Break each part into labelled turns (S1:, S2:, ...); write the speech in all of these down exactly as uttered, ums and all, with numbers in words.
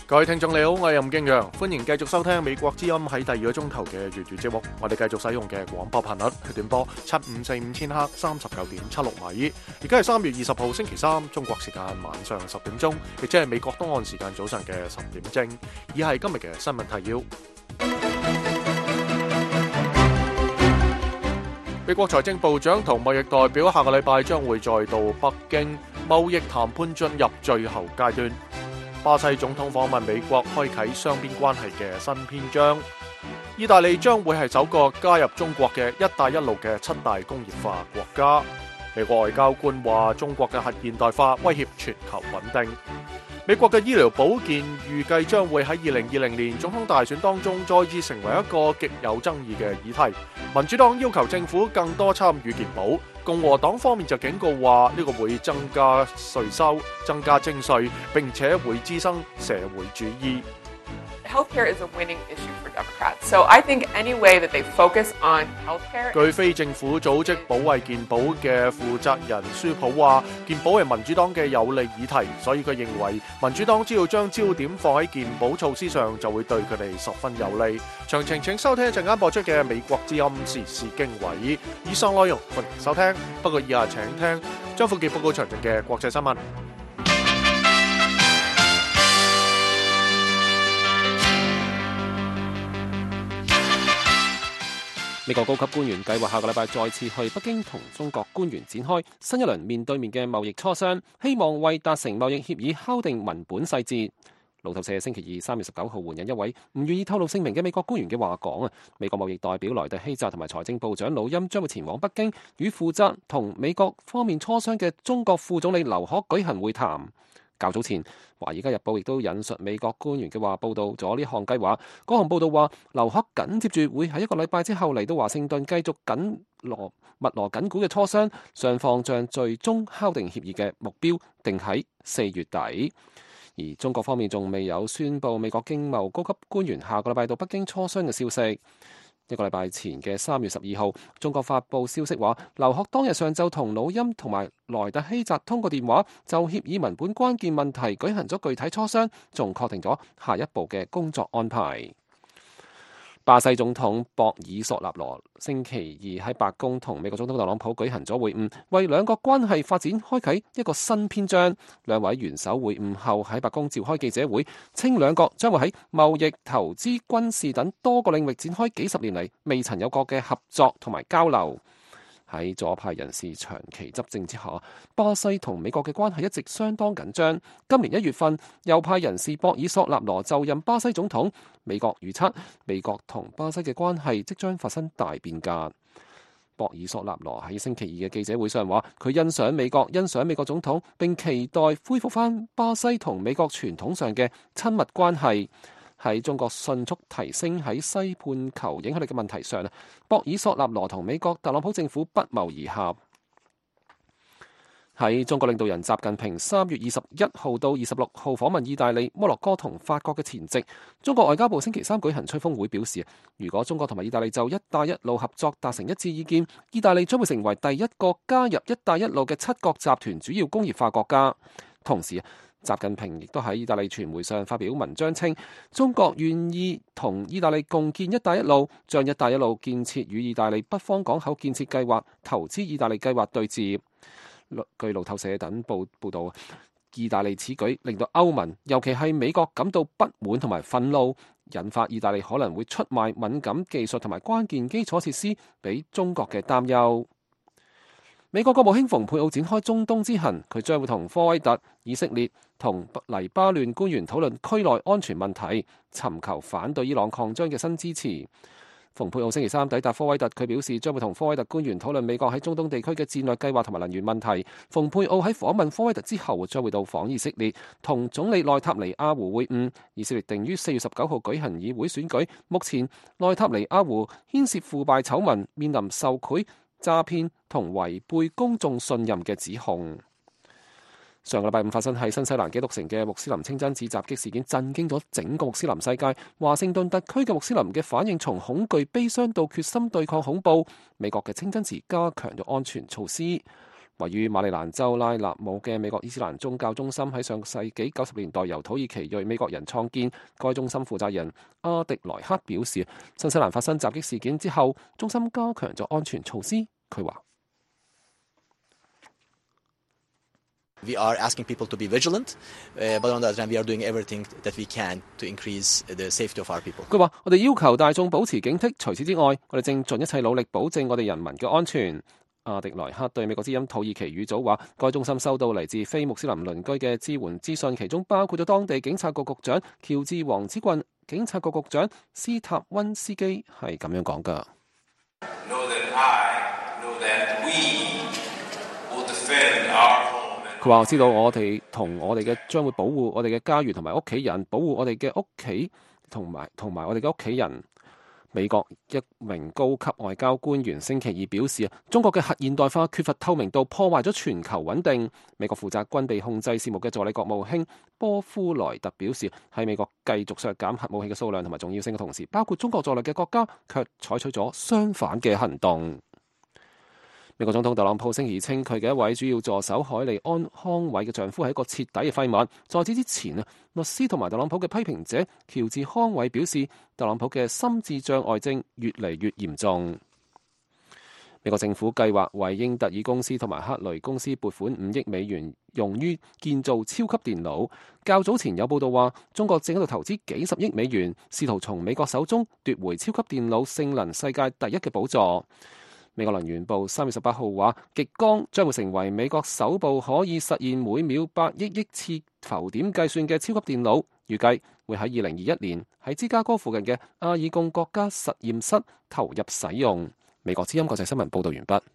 S1: 各位聽眾你好，我係任敬陽，歡迎繼續收聽美國之音喺第二個鐘頭嘅粵語節目。我哋繼續使用嘅廣播頻率係短波七五四五千赫三十九點七六米。而家係三月二十號星期三，中國時間晚上十點鐘，亦即係美國東岸時間早上嘅十點正。以下係今日嘅新聞提要。美國財政部長同貿易代表下個禮拜將會再到北京，貿易談判進入最後階段。巴西總統訪問美國，開啟雙邊關係嘅新篇章。意大利將會係首個加入中國嘅一帶一路嘅七大工業化國家。美國外交官話，中國嘅核現代化威脅全球穩定。美國嘅醫療保健預計將會喺二零二零年總統大選當中再次成為一個極有爭議嘅議題。民主黨要求政府更多參與健保，共和黨方面就警告話呢個會增加稅收、增加徵稅，並且會滋生社會主義。
S2: Healthcare is a winning issue for Democrats. So I think any way that they focus on healthcare.
S1: 據非政府組織保衛健保嘅負責人舒普話，健保係民主黨嘅有利議題，所以佢認為民主黨只要將焦點放喺健保措施上，就會對佢哋十分有利。詳情請收聽一陣間播出嘅美國之音時事經緯。以上內容歡迎收聽，不過以下請聽張富傑報告詳盡嘅國際新聞。
S3: 美國高級官員計劃下個禮拜再次去北京同中國官員展開新一輪面對面嘅貿易磋商，希望為達成貿易協議敲定文本細節。路透社星期二三月十九號援引一位唔願意透露姓名嘅美國官員嘅話講啊，美國貿易代表萊特希澤同埋財政部長魯欽將會前往北京，與負責同美國方面磋商嘅中國副總理劉鶴舉行會談。較早前，《華爾街日報》亦都引述美國官員嘅話，報導咗呢項計劃。嗰項報導話，劉鶴緊接住會喺一個禮拜之後嚟到華盛頓，繼續緊鑼密鑼緊鼓嘅磋商，雙方將最終敲定協議嘅目標定喺四月底。而中國方面仲未有宣布美國經貿高級官員下個禮拜到北京磋商嘅消息。一個禮拜前嘅三月十二號，中國發布消息話，劉鶴當日上晝同魯欽同埋萊特希澤通過電話，就協議文本關鍵問題舉行咗具體磋商，仲確定咗下一步嘅工作安排。巴西總統博爾索納羅星期二喺白宮同美國總統特朗普舉行咗會晤，為兩國關係發展開啟一個新篇章。兩位元首會晤後喺白宮召開記者會，稱兩國將會喺貿易、投資、軍事等多個領域展開幾十年嚟未曾有過嘅合作同埋交流。喺左派人士長期執政之下，巴西同美國嘅關係一直相當緊張。今年一月份，右派人士博爾索納羅就任巴西總統，美國預測美國同巴西嘅關係即將發生大變革。博爾索納羅喺星期二嘅記者會上話，佢欣賞美國，欣賞美國總統，並期待恢復返巴西同美國傳統上嘅親密關係。喺中國迅速提升喺西半球影響力嘅問題上，博爾索納羅同美國特朗普政府不謀而合。喺中國領導人習近平三月二十一號到二十六號訪問意大利、摩洛哥同法國嘅前夕，中國外交部星期三舉行吹風會，表示如果中國同埋意大利就一帶一路合作達成一致意見，意大利將會成為第一個加入一帶一路嘅七國集團主要工業化國家。同時，習近平亦都喺意大利傳媒上發表文章稱，中國願意同意大利共建一帶一路，將一帶一路建設與意大利北方港口建設計劃、投資意大利計劃對接。據路透社等報報道，意大利此舉令到歐盟，尤其係美國感到不滿同埋憤怒，引發意大利可能會出賣敏感技術同埋關鍵基礎設施俾中國嘅擔憂。美國國務卿蓬佩奧展開中東之行，佢將會同科威特、以色列同黎巴嫩官員討論區內安全問題，尋求反對伊朗擴張嘅新支持。蓬佩奧星期三抵達科威特，佢表示將會同科威特官員討論美國喺中東地區嘅戰略計劃同埋能源問題。蓬佩奧喺訪問科威特之後，將會到訪以色列，同總理內塔尼亞胡會晤。以色列定於四月十九號舉行議會選舉，目前內塔尼亞胡牽涉腐敗醜聞，面臨受賄、詐騙同違背公眾信任嘅指控。上個禮拜五發生喺新西蘭基督城嘅穆斯林清真寺襲擊事件，震驚咗整個穆斯林世界。華盛頓特區嘅穆斯林嘅反應從恐懼、悲傷到決心對抗恐怖。美國嘅清真寺加強咗安全措施。 位於馬里蘭州拉納姆嘅美國伊斯蘭宗教中心喺上世紀九十年代由土耳其裔美國人創建。該中心負責人阿迪萊克表示，新西蘭發生襲擊事件之後，中心加強咗安全措施。佢話
S4: ：We are asking people to be vigilant, but on the other hand, we are doing everything that we can to increase the safety of our people.
S3: 佢話：我哋要求大眾保持警惕，除此之外，我哋正盡一切努力保證我哋人民嘅安全。阿迪萊克對美國之音土耳其語組話，該中心收到嚟自非穆斯林鄰居嘅支援資訊，其中包括咗當地警察局局長喬治王子郡警察局局長斯塔溫斯基係咁樣講㗎。佢話：我知道我哋同我哋嘅將會保護我哋嘅家園同埋屋企人，保護我哋嘅屋企同埋同埋我哋嘅屋企人。美國一名高級外交官員星期二表示，中國嘅核現代化缺乏透明度，破壞咗全球穩定。美國負責軍備控制事務嘅助理國務卿波夫萊特表示，喺美國繼續削減核武器嘅數量同埋重要性嘅同時，包括中國在內嘅國家卻採取咗相反嘅行動。美國總統特朗普星期二稱，佢嘅一位主要助手海利安康偉嘅丈夫係一個徹底嘅廢物。在此之前啊，律師同埋特朗普嘅批評者喬治康偉表示，特朗普嘅心智障礙症越嚟越嚴重。美國政府計劃為英特爾公司同埋克雷公司撥款五億美元，用於建造超級電腦。較早前有報道話，中國正喺度投資幾十億美元，試圖從美國手中奪回超級電腦性能世界第一嘅寶座。美國能源部三月十八號話，極光將會成為美國首部可以實現每秒八億億次浮點計算嘅超級電腦，預計會喺二零二一年喺芝加哥附近嘅阿爾貢國家實驗室投入使用。美國之音國際新聞報道完畢。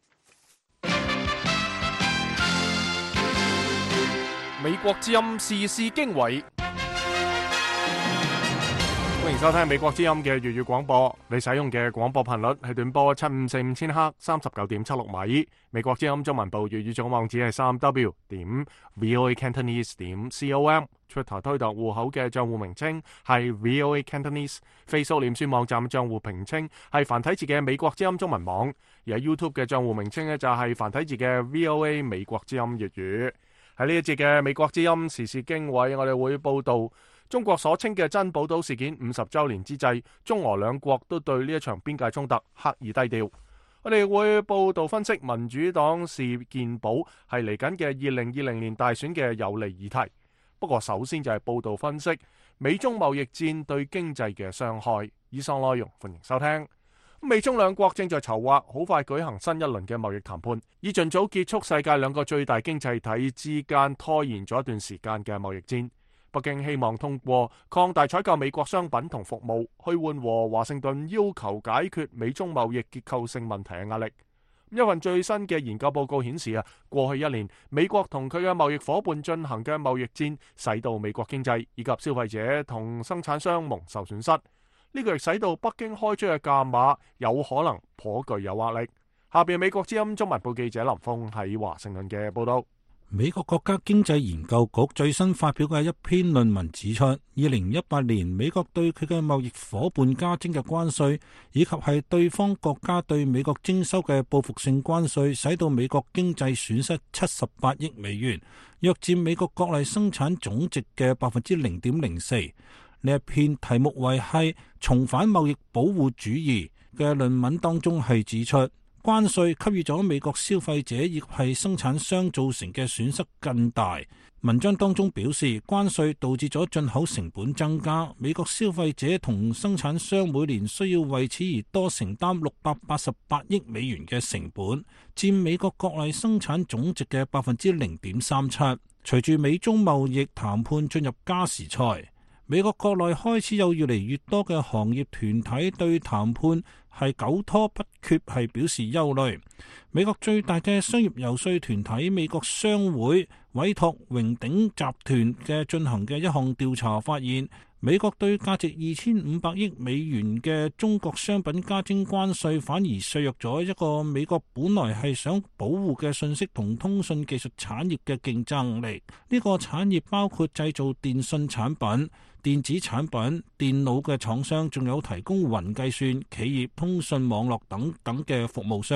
S1: 美國之音時事經緯。歡迎收聽美國之音嘅粵語廣播，你使用嘅廣播頻率係短波七五四五千赫，三十九點七六米。美國之音中文部粵語總網址係三 w 點 voa cantonese 點 com。Twitter 推特戶口嘅賬戶名稱係 voa cantonese。Facebook 臉書網站賬戶名稱係繁體字嘅美國之音中文網，而喺 YouTube 嘅賬戶名稱呢，就係繁體字嘅 voa 美國之音粵語。喺呢一節嘅美國之音時事經緯，我哋會報道中國所稱嘅珍寶島事件五十週年之際，中俄兩國都對呢一場邊界衝突刻意低調。我哋會報道分析民主黨事件簿係嚟緊嘅二零二零年大選嘅有利議題。不過首先就係報道分析美中貿易戰對經濟嘅傷害。以上內容歡迎收聽。美中兩國正在籌劃好快舉行新一輪嘅貿易談判，以盡早結束世界兩個最大經濟體之間拖延咗一段時間嘅貿易戰。北京希望通過擴大採購美國商品同服務，去緩和華盛頓要求解決美中貿易結構性問題嘅壓力。一份最新嘅研究報告顯示啊，過去一年美國同佢嘅貿易夥伴進行嘅貿易戰，使到美國經濟以及消費者同生產商蒙受損失。呢個亦使到北京開出嘅價碼有可能頗具誘惑力。下邊美國之音中文部記者林峰喺華盛頓嘅報道。
S5: 美國國家經濟研究局最新發表嘅一篇論文指出，二零一八年美國對佢嘅貿易夥伴加徵嘅關稅，以及係對方國家對美國徵收嘅報復性關稅，使到美國經濟損失七十八億美元，約佔美國國內生產總值嘅百分之零點零四。呢一篇題目為係重返貿易保護主義嘅論文當中係指出，關稅給予咗美國消費者亦係生產商造成嘅損失更大。文章當中表示，關稅導致咗進口成本增加，美國消費者同生產商每年需要為此而多承擔六百八十八億美元嘅成本，佔美國國內生產總值嘅百分之零點三七。隨住美中貿易談判進入加時賽，美國國內開始有越嚟越多嘅行業團體對談判係久拖不決係表示憂慮。美國最大嘅商業游說團體美國商會委託榮鼎集團嘅進行嘅一項調查發現，美國對價值二千五百億美元嘅中國商品加徵關稅，反而削弱咗一個美國本來係想保護嘅信息同通訊技術產業嘅競爭力。呢個產業包括製造電信產品、電子產品、電腦嘅廠商，仲有提供雲計算、企業通訊網絡等等嘅服務商。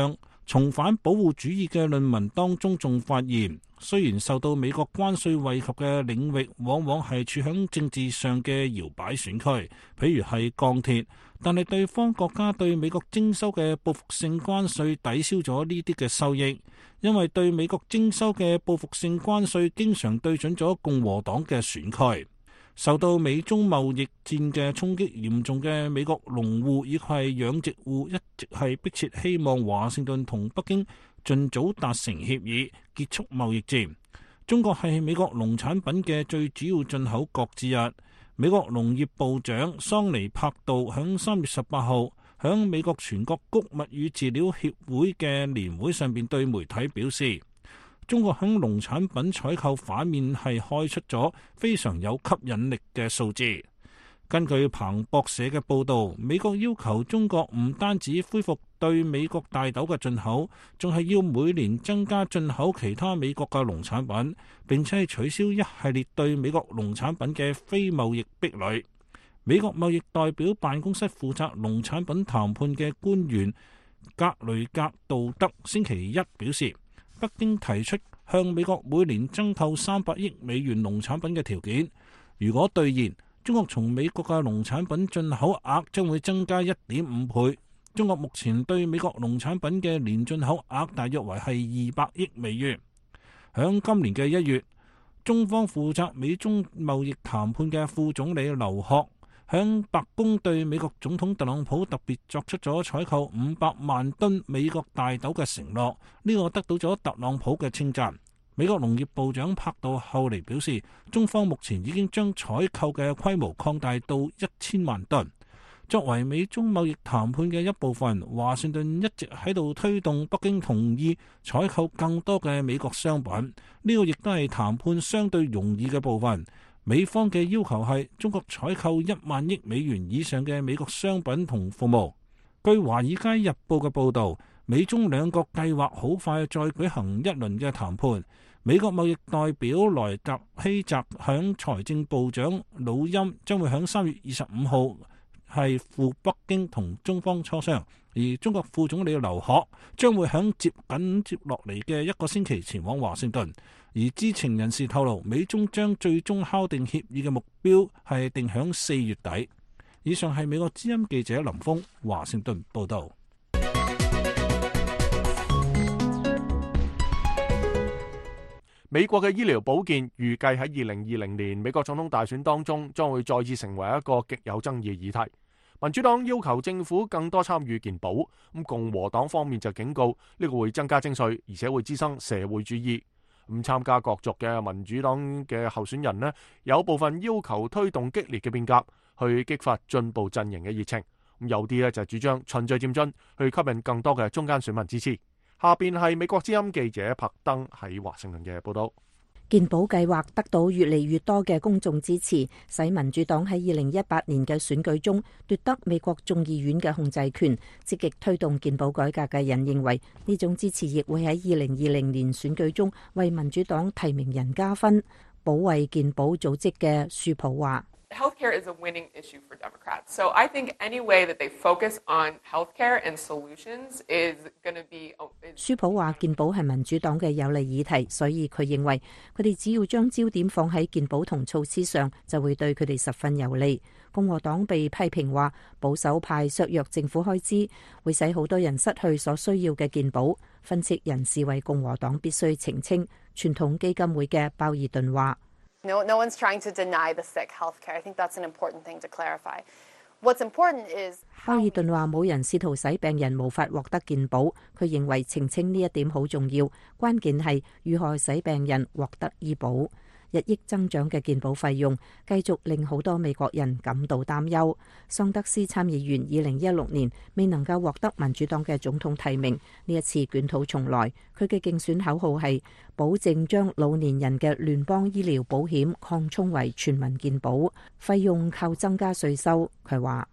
S5: 重返保護主義嘅論文當中仲發現，雖然受到美國關稅惠及嘅領域往往係處響政治上嘅搖擺選區，譬如係鋼鐵，但係對方國家對美國徵收嘅報復性關稅抵消咗呢啲嘅收益，因為對美國徵收嘅報復性關稅經常對準咗共和黨嘅選區。受到美中貿易戰嘅衝擊嚴重嘅美國農戶以及係養殖戶一直係迫切希望華盛頓同北京盡早達成協議，結束貿易戰。中國係美國農產品嘅最主要進口國之一。美國農業部長桑尼帕杜響三月十八號響美國全國穀物與飼料協會嘅年會上邊對媒體表示，中國響農產品採購反面係開出咗非常有吸引力嘅數字。根據彭博社嘅報導，美國要求中國唔單止恢復對美國大豆嘅進口，仲係要每年增加進口其他美國嘅農產品，並且係取消一系列對美國農產品嘅非貿易壁壘。美國貿易代表辦公室負責農產品談判嘅官員格雷格道德星期一表示，北京提出向美國每年增購三百億美元農產品嘅條件，如果兌現，中國從美國嘅農產品進口額將會增加一點五倍。中國目前對美國農產品嘅年進口額大約為係二百億美元。響今年嘅一月，中方負責美中貿易談判嘅副總理劉鶴響白宮對美國總統特朗普特別作出咗採購五百萬噸美國大豆嘅承諾，呢個得到咗特朗普嘅稱讚。美國農業部長柏杜後嚟表示，中方目前已經將採購嘅規模擴大到一千萬噸。作為美中貿易談判嘅一部分，華盛頓一直喺度推動北京同意採購更多嘅美國商品，呢個亦都係談判相對容易嘅部分。美方嘅要求係中國採購一萬億美元以上嘅美國商品同服務。據《華爾街日報》嘅報導，美中兩國計劃好快再舉行一輪嘅談判。美國貿易代表萊格希澤響財政部長魯欽將會響三月二十五號係赴北京同中方磋商，而中國副總理劉鶴將會響接緊接落嚟嘅一個星期前往華盛頓。而知情人士透露，美中將最終敲定協議嘅目標係定響四月底。以上係美國之音記者林峰華盛頓報道。
S1: 美國嘅醫療保健預計喺二零二零年美國總統大選當中將會再次成為一個極有爭議議題。民主黨要求政府更多參與健保，咁共和黨方面就警告呢個會增加徵稅，而且會滋生社會主義。咁參加角逐嘅民主黨嘅候選人呢，有部分要求推動激烈嘅變革，去激發進步陣營嘅熱情。咁有啲呢就主張循序漸進，去吸引更多嘅中間選民支持。下邊係美國之音記者柏登喺華盛頓嘅報道。
S6: 健保計劃得到越嚟越多嘅公眾支持，使民主黨喺二零一八年嘅選舉中奪得美國眾議院嘅控制權。積極推動健保改革嘅人認為，呢種支持亦會喺二零二零年選舉中為民主黨提名人加分。保衛健保組織嘅舒普話
S2: Healthcare is a winning issue for Democrats. So I think any way that they focus on healthcare and solutions is going to be.
S6: 舒普話健保係民主黨嘅有利議題，所以佢認為佢哋只要將焦點放喺健保同措施上，就會對佢哋十分有利。共和黨被批評話保守派削弱政府開支，會使好多人失去所需要嘅健保。分析人士為共和黨必須澄清。傳統基金會嘅鮑爾頓話。
S7: No, no one's trying to deny the sick health care. I think that's an important thing to clarify. What's important is
S6: 鮑爾頓話冇人試圖使病人無法獲得健保，佢認為澄清呢一點好重要，關鍵係如何使病人獲得醫保。日益增長嘅健保費用繼續令好多美國人感到擔憂。桑德斯參議員二零一六年未能夠獲得民主黨嘅總統提名，呢一次捲土重來，佢嘅競選口號係保證將老年人嘅聯邦醫療保險擴充為全民健保，費用靠增加稅收。佢話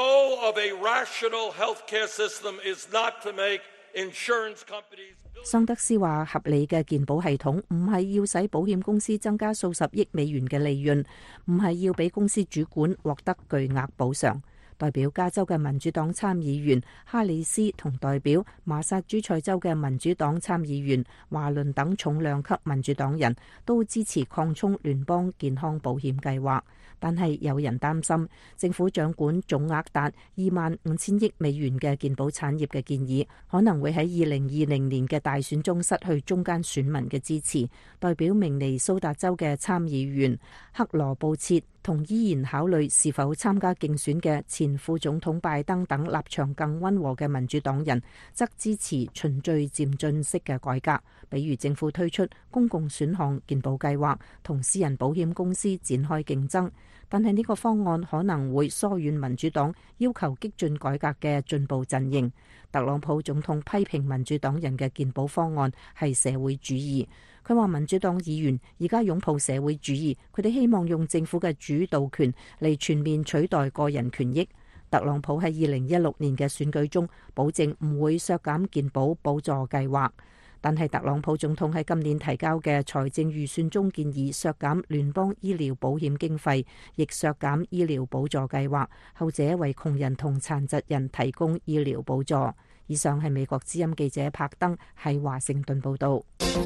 S6: 桑德斯話合理嘅健保系統唔係要使保險公司增加數十億美元嘅利潤，唔係要俾公司主管獲得巨額補償。 代表加州嘅民主黨參議員哈里斯同代表馬薩諸塞州嘅民主黨參議員華倫等重量級民主黨人都支持擴充聯邦健康保險計劃，但係有人擔心政府掌管總額達二萬五千億美元嘅健保產業嘅建議，可能會喺二零二零年嘅大選中失去中間選民嘅支持。代表明尼蘇達州嘅參議員克羅布切同依然考慮是否參加競選嘅前副總統拜登等立場更溫和嘅民主黨人，則支持循序漸進式嘅改革，比如政府推出公共選項健保計劃，同私人保險公司展開競爭。但係呢個方案可能會疏遠民主黨要求激進改革嘅進步陣營。特朗普總統批評民主黨人嘅健保方案係社會主義。佢話民主黨議員而家擁抱社會主義，佢哋希望用政府嘅主導權嚟全面取代個人權益。特朗普喺二零一六年嘅選舉中保證唔會削減健保補助計劃，但係特朗普總統喺今年提交嘅財政預算中建議削減聯邦醫療保險經費，亦削減醫療補助計劃，後者為窮人同殘疾人提供醫療補助。以上係美國之音記者柏登喺華盛頓報道。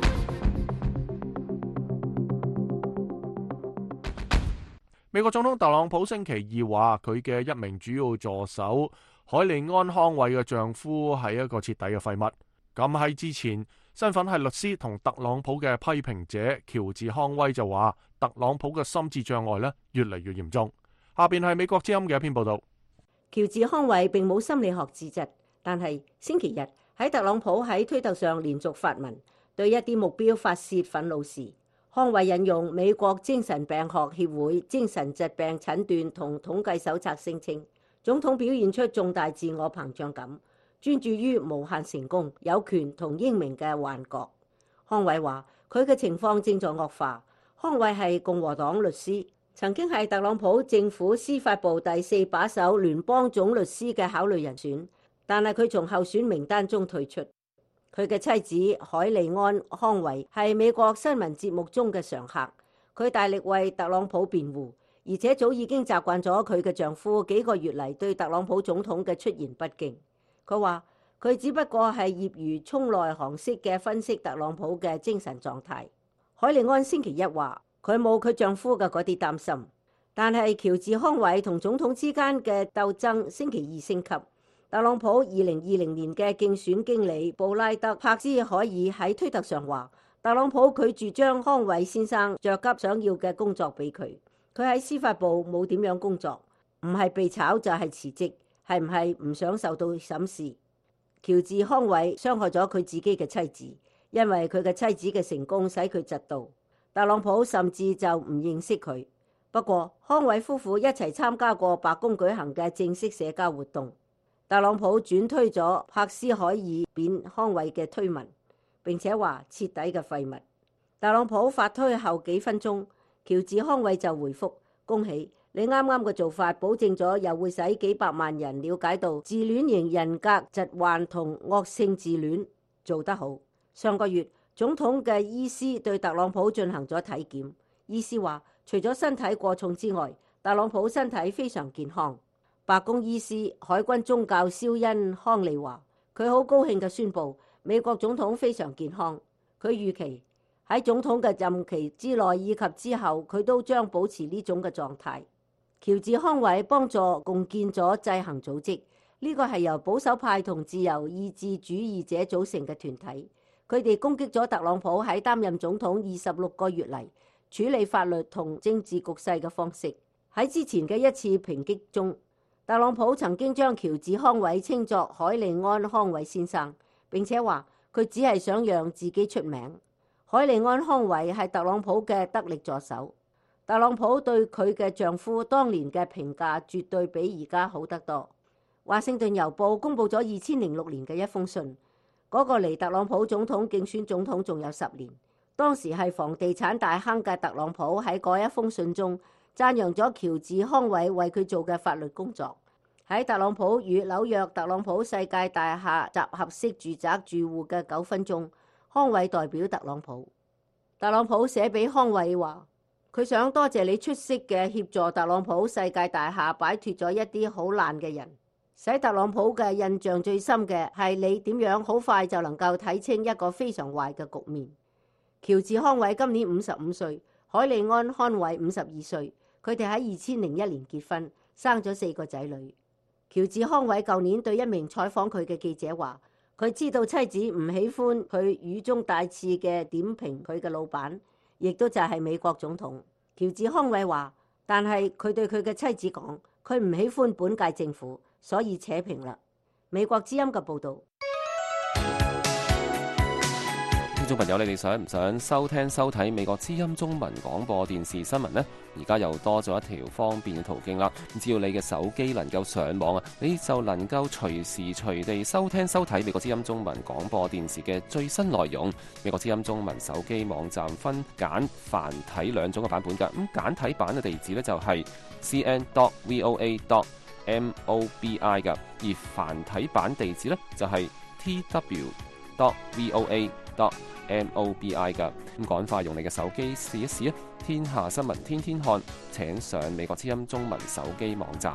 S1: 美國總統特朗普星期二話，佢嘅一名主要助手海利安康偉嘅丈夫係一個徹底嘅廢物。咁喺之前，身份係律師同特朗普嘅批評者喬治康威就話，特朗普嘅心智障礙咧越嚟越嚴重。下邊係美國之音嘅一篇報道。
S8: 喬治康偉並冇心理學資質，但係星期日喺特朗普喺推特上連續發文對一啲目標發洩憤怒時，康偉引用美國精神病學協會精神疾病診斷同統計手冊聲稱，總統表現出重大自我膨脹感，專注於無限成功、有權同英明嘅幻覺。康偉話佢嘅情況正在惡化。康偉係共和黨律師，曾經係特朗普政府司法部第四把手聯邦總律師嘅考慮人選，但係佢從候選名單中退出。佢嘅妻子海利安·康維係美國新聞節目中嘅常客，佢大力為特朗普辯護，而且早已經習慣咗佢嘅丈夫幾個月嚟對特朗普總統嘅出言不敬。佢話佢只不過係業餘衝內行式嘅分析特朗普嘅精神狀態。海利安星期一話佢冇佢丈夫嘅嗰啲擔心，但係喬治康維同總統之間嘅鬥爭星期二升級。特朗普二零二零年嘅競選經理布拉德帕斯凱爾喺推特上話，特朗普拒絕將康偉先生着急想要嘅工作俾佢。佢喺司法部冇點樣工作，唔係被炒就係辭職，係唔係唔想受到審視？喬治康偉傷害咗佢自己嘅妻子，因為佢嘅妻子嘅成功使佢嫉妒。特朗普甚至就唔認識佢。不過康偉夫婦一齊參加過白宮舉行嘅正式社交活動。特朗普轉推咗柏斯凱爾貶康偉嘅推文，並且話徹底嘅廢物。特朗普發推後幾分鐘，喬治康偉就回覆：恭喜你啱啱嘅做法，保證咗又會使幾百萬人了解到自戀型人格疾患同惡性自戀做得好。上個月總統嘅醫師對特朗普進行咗體檢，醫師話除咗身體過重之外，特朗普身體非常健康。白宮醫師海軍中校肖恩康利話，佢好高興嘅宣布美國總統非常健康。佢預期喺總統嘅任期之內以及之後，佢都將保持呢種嘅狀態。喬治康偉幫助共建咗制衡組織，呢個係由保守派同自由意志主義者組成嘅團體。佢哋攻擊咗特朗普喺擔任總統二十六個月嚟處理法律同政治局勢嘅方式。喺之前嘅一次抨擊中，特朗普曾經將喬治康偉稱作海利安康偉先生，並且話佢只係想讓自己出名。海利安康偉係特朗普嘅得力助手。特朗普對佢嘅丈夫當年嘅評價絕對比而家好得多。華盛頓郵報公佈咗二千零六年嘅一封信，嗰個離特朗普總統競選總統仲有十年。當時係房地產大亨嘅特朗普喺嗰一封信中讚揚咗喬治康偉為佢做嘅法律工作。喺特朗普與紐約特朗普世界大廈集合式住宅住戶嘅糾紛中，康偉代表特朗普。特朗普寫俾康偉話： 佢想多謝你出色嘅協助特朗普世界大廈擺脫咗一啲好爛嘅人，使特朗普嘅印象最深嘅係你點樣好快就能夠睇清一個非常壞嘅局面。喬治康偉今年五十五歲，海利安康偉五十二歲，佢哋喺二千零一年結婚，生咗四個仔女。喬治康偉舊年對一名採訪佢嘅記者話，佢知道妻子唔喜歡佢語中帶刺嘅點評佢嘅老闆，亦都就係美國總統。喬治康偉話，但係佢對佢嘅妻子講，佢唔喜歡本屆政府，所以扯平啦。美國之音嘅報導。
S3: 聽眾朋友，你哋想唔想收聽收睇美國之音中文廣播電視新聞呢？而家又多咗一條方便嘅途徑啦。只要你嘅手機能夠上網啊，你就能夠隨時隨地收聽收睇美國之音中文廣播電視嘅最新內容。美國之音中文手機網站分簡繁體兩種嘅版本㗎。咁簡體版嘅地址呢，就係 c n dot voa dot mobi 㗎，而繁體版地址呢，就係 t w dot voa dot mobi 㗎。咁趕快用你嘅手機試一試啊！天下新聞天天看，請上美國之音中文手機網站。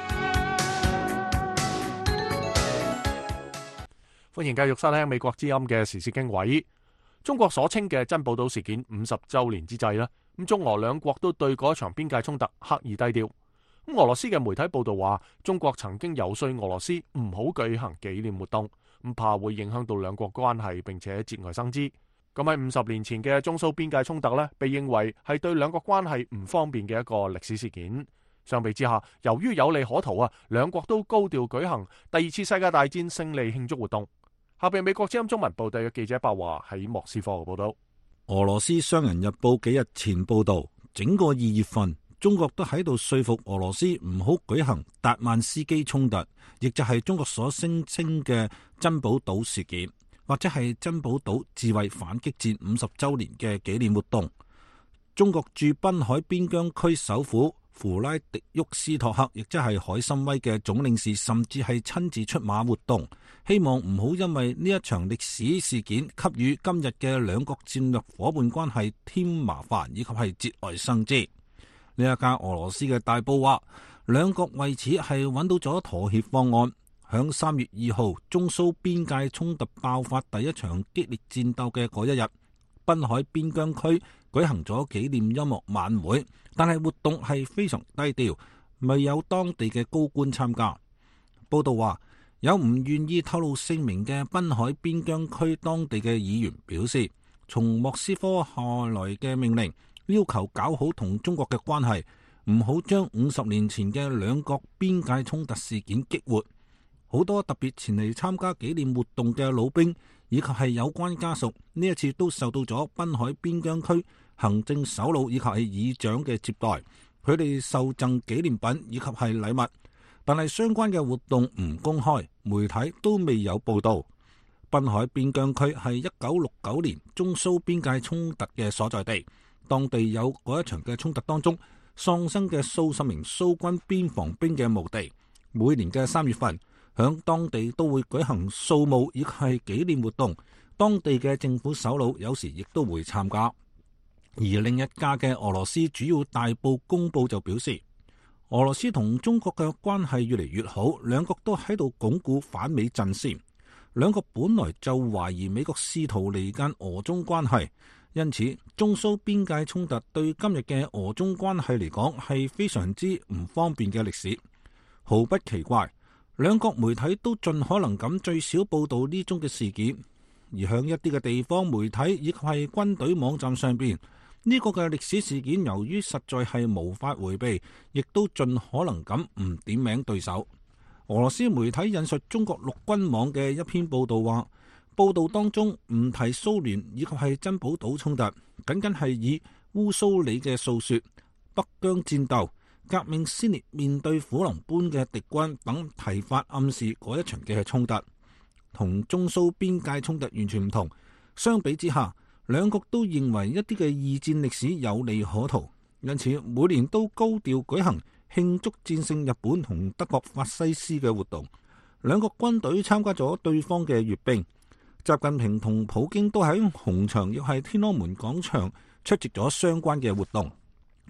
S1: 歡迎繼續收聽美國之音嘅時事經緯。中國所稱嘅珍寶島事件五十週年之際呢，咁中俄兩國都對嗰一場邊界衝突刻意低調。咁俄羅斯嘅媒體報道話，中國曾經遊說俄羅斯唔好舉行紀念活動，咁怕會影響到兩國關係，並且節外生枝。咁喺五十年前嘅中蘇邊界衝突呢，被認為係對兩國關係唔方便嘅一個歷史事件。相比之下，由於有利可圖啊，兩國都高調舉行第二次世界大戰勝利慶祝活動。下邊美國之音中文部隊嘅記者白華喺莫斯科嘅報道。
S5: 俄羅斯商人日報幾日前報道，整個二月份中國都喺度說服俄羅斯唔好舉行達曼斯基衝突，亦就係中國所聲稱嘅珍寶島事件，或者係珍寶島自衛反擊戰五十週年嘅紀念活動。中國駐濱海邊疆區首府弗拉迪沃斯托克，亦即係海參崴嘅總領事，甚至係親自出馬活動，希望唔好因為呢一場歷史事件給予今日嘅兩國戰略夥伴關係添麻煩，以及係節外生枝。呢一家俄羅斯嘅大報話，兩國為此係揾到咗妥協方案。響三月二號，中蘇邊界衝突爆發第一場激烈戰鬥嘅嗰一日，濱海邊疆區舉行咗紀念音樂晚會，但係活動係非常低調，未有當地嘅高官參加。報道話，有唔願意透露姓名嘅濱海邊疆區當地嘅議員表示，從莫斯科下來嘅命令，要求搞好同中國嘅關係，唔好將五十年前嘅兩國邊界衝突事件激活。好多特別前嚟參加紀念活動嘅老兵以及係有關家屬，呢一次都受到咗濱海邊疆區行政首腦以及係議長嘅接待，佢哋受贈紀念品以及係禮物，但係相關嘅活動唔公開，媒體都未有報道。濱海邊疆區係一九六九年中蘇邊界衝突嘅所在地，當地有嗰一場嘅衝突當中喪生嘅數十名蘇軍邊防兵嘅墓地，每年嘅三月份，響當地都會舉行掃墓以及係紀念活動，當地嘅政府首腦有時亦都會參加。而另一家嘅俄羅斯主要大報公報就表示，俄羅斯同中國嘅關係越嚟越好，兩國都喺度鞏固反美陣線。兩國本來就懷疑美國試圖離間俄中關係，因此中蘇邊界衝突對今日嘅俄中關係嚟講係非常之唔方便嘅歷史。毫不奇怪，兩國媒體都盡可能咁最少報道呢宗嘅事件，而響一啲嘅地方媒體以及係軍隊網站上邊，呢個嘅歷史事件由於實在係無法回避，亦都盡可能咁唔點名對手。俄羅斯媒體引述中國陸軍網嘅一篇報道話，報道當中唔提蘇聯以及係珍寶島衝突，僅僅係以烏蘇里嘅訴說、北疆戰鬥、革命先烈面對虎狼般嘅敵軍等提法暗示嗰一場嘅衝突，同中蘇邊界衝突完全唔同。相比之下，兩國都認為一啲嘅二戰歷史有利可圖，因此每年都高調舉行慶祝戰勝日本同德國法西斯嘅活動。兩國軍隊參加咗對方嘅閱兵，習近平同普京都喺紅場亦係天安門廣場出席咗相關嘅活動。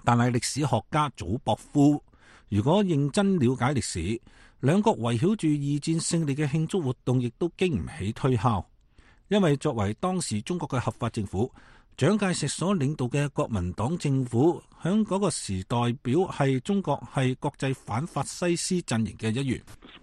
S5: 但係歷史學家祖博夫如果認真了解歷史，兩國圍繞住二戰勝利嘅慶祝活動亦都經唔起推敲，因為作為當時中國嘅合法政府，蔣介石所領導嘅國民黨政府響嗰個時代表係中國係國際反法西斯陣營嘅一員。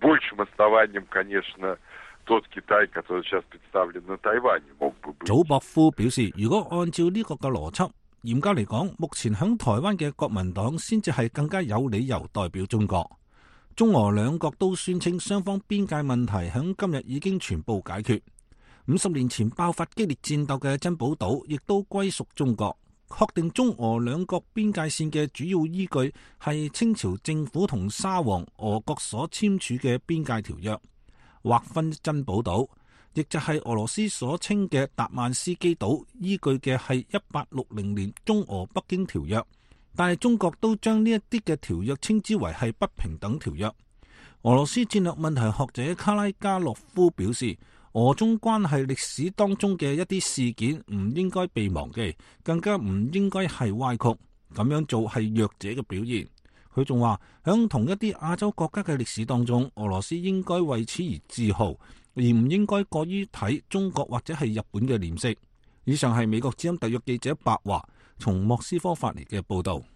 S5: 祖博夫表示，如果按照呢個嘅邏輯，嚴格嚟講，目前響台灣嘅國民黨先至係更加有理由代表中國。中俄兩國都宣稱雙方邊界問題響今日已經全部解決。五十年前爆發激烈戰鬥嘅珍寶島亦都歸屬中國。確定中俄兩國邊界線嘅主要依據係清朝政府同沙皇俄國所簽署嘅邊界條約，劃分珍寶島，亦就係俄羅斯所稱嘅達曼斯基島，依據嘅係一八六零年中俄北京條約。但係中國都將呢一啲嘅條約稱之為係不平等條約。俄羅斯戰略問題學者卡拉加洛夫表示，俄中關係歷史當中嘅一啲事件唔應該被忘記，更加唔應該係歪曲，咁樣做係弱者嘅表現。佢仲話，響同一啲亞洲國家嘅歷史當中，俄羅斯應該為此而自豪，而唔應該過於睇中國或者係日本嘅臉色。以上係美國之音特約記者白華從莫斯科發嚟嘅報道。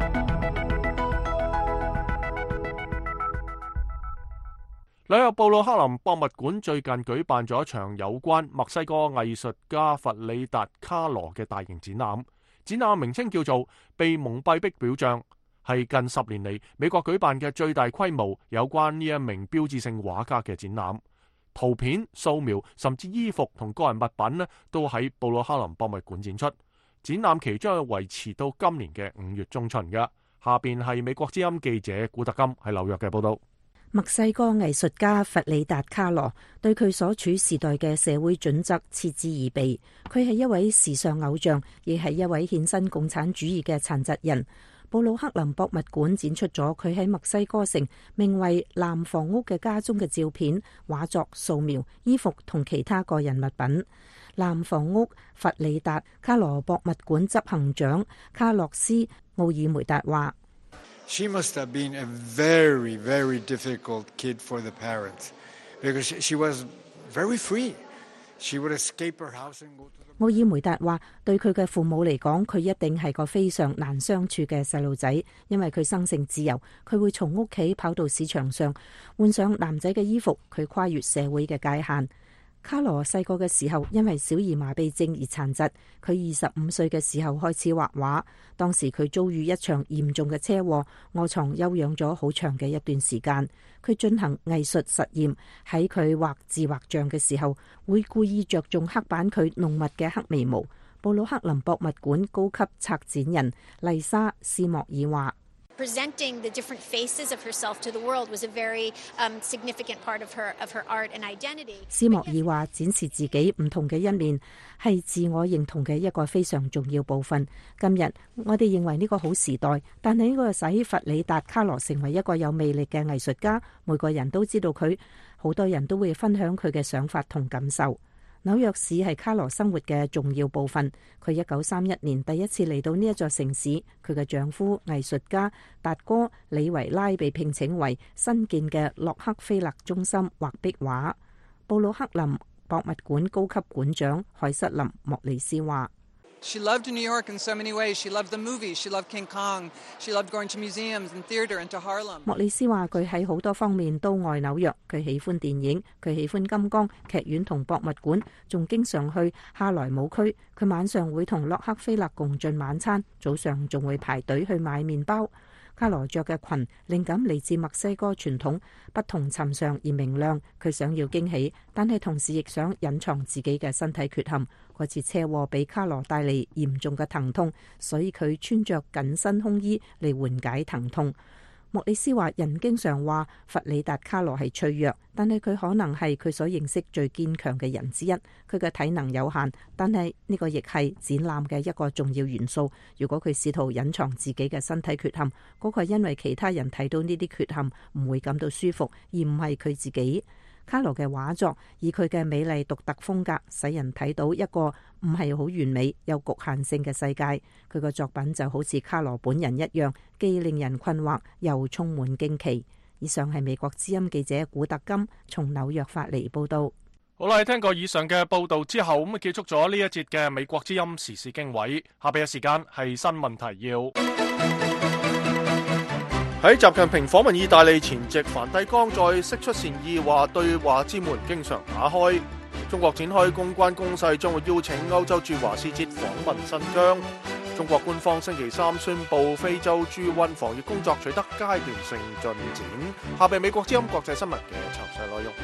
S1: 紐約布魯克林博物館最近舉辦咗一場有關墨西哥藝術家弗里達卡羅嘅大型展覽，展覽名稱叫做《被蒙蔽的表象》，係近十年嚟美國舉辦嘅最大規模有關呢一名標誌性畫家嘅展覽。圖片、素描甚至衣服同個人物品呢，都喺布魯克林博物館展出。展覽期將會維持到今年嘅五月中旬嘅。下邊係美國之音記者古特金喺紐約嘅報道。
S6: 墨西哥藝術家弗里達卡羅對佢所處時代嘅社會準則嗤之以鼻。佢係一位時尚偶像，亦係一位獻身共產主義嘅殘疾人。布魯克林博物館展出咗佢喺墨西哥城名為藍房屋嘅家中嘅照片、畫作、素描、衣服同其他個人物品。藍房屋弗里達卡羅博物館執行長卡洛斯奧爾梅達話
S9: ：She must have been a very, very difficult kid for the parents, because she was very free. She would escape her house and go to the...
S6: 奧爾梅達話：對佢嘅父母嚟講，佢一定係個非常難相處嘅細路仔，因為佢生性自由，佢會從屋企跑到市場上，換上男仔嘅衣服，佢跨越社會嘅界限。卡羅細個嘅時候因為小兒麻痹症而殘疾，佢二十五歲嘅時候開始畫畫，當時佢遭遇一場嚴重嘅車禍，臥床休養咗好長嘅一段時間。佢進行藝術實驗，喺佢畫自畫像嘅時候，會故意着重黑板佢濃密嘅黑眉毛。布魯克林博物館高級策展人麗莎斯莫爾話
S10: ：Presenting the different faces of herself to the world was a very um, significant part of her of her art and identity.
S6: 斯莫爾話：展示自己唔同嘅一面係自我認同嘅一個非常重要部分。今日我哋認為呢個好時代，但係呢個使弗里達卡羅成為一個有魅力嘅藝術家。每個人都知道佢，好多人都會分享佢嘅想法同感受。紐約市係卡羅生活嘅重要部分。佢一九三一年第一次嚟到呢一座城市，佢嘅丈夫藝術家達哥李維拉被聘請為新建嘅洛克菲勒中心畫壁畫。布魯克林博物館高級館長海瑟琳莫里斯話
S11: ：She loved New York in so many ways. She loved the movies. She loved King Kong. She loved going to museums and theater and to Harlem.
S6: 莫里斯話：佢喺好多方面都愛紐約。佢喜歡電影，佢喜歡金剛劇院同博物館，仲經常去哈萊姆區。佢晚上會同洛克菲勒共進晚餐，早上仲會排隊去買麵包。卡羅着嘅裙靈感嚟自墨西哥傳統，不同尋常而明亮。佢想要驚喜，但係同時亦想隱藏自己嘅身體缺陷。嗰次車禍俾卡羅帶嚟嚴重嘅疼痛，所以佢穿着緊身胸衣嚟緩解疼痛。莫里斯話：人經常話弗里達卡羅係脆弱，但係佢可能係佢所認識最堅強嘅人之一。佢嘅體能有限，但係呢個亦係展覽嘅一個重要元素。如果佢試圖隱藏自己嘅身體缺陷，嗰個係因為其他人睇到呢啲缺陷唔會感到舒服，而唔係佢自己。 卡羅嘅畫作以佢嘅美麗獨特風格，使人睇到一個唔係好完美、有局限性嘅世界。佢個作品就好似卡羅本人一樣，既令人困惑，又充滿驚奇。以上係美國之音記者古特金從紐約發嚟報道。
S1: 好啦，聽過以上嘅報道之後，咁啊結束咗呢一節嘅美國之音時事經緯。下邊嘅時間係新聞提要。喺習近平訪問意大利前夕，梵蒂岡再釋出善意，話對話之門經常打開。中國展開公關攻勢，將會邀請歐洲駐華使節訪問新疆。中國官方星期三宣布非洲豬瘟防疫工作取得階段性進展。下邊美國之音國際新聞嘅詳細內容。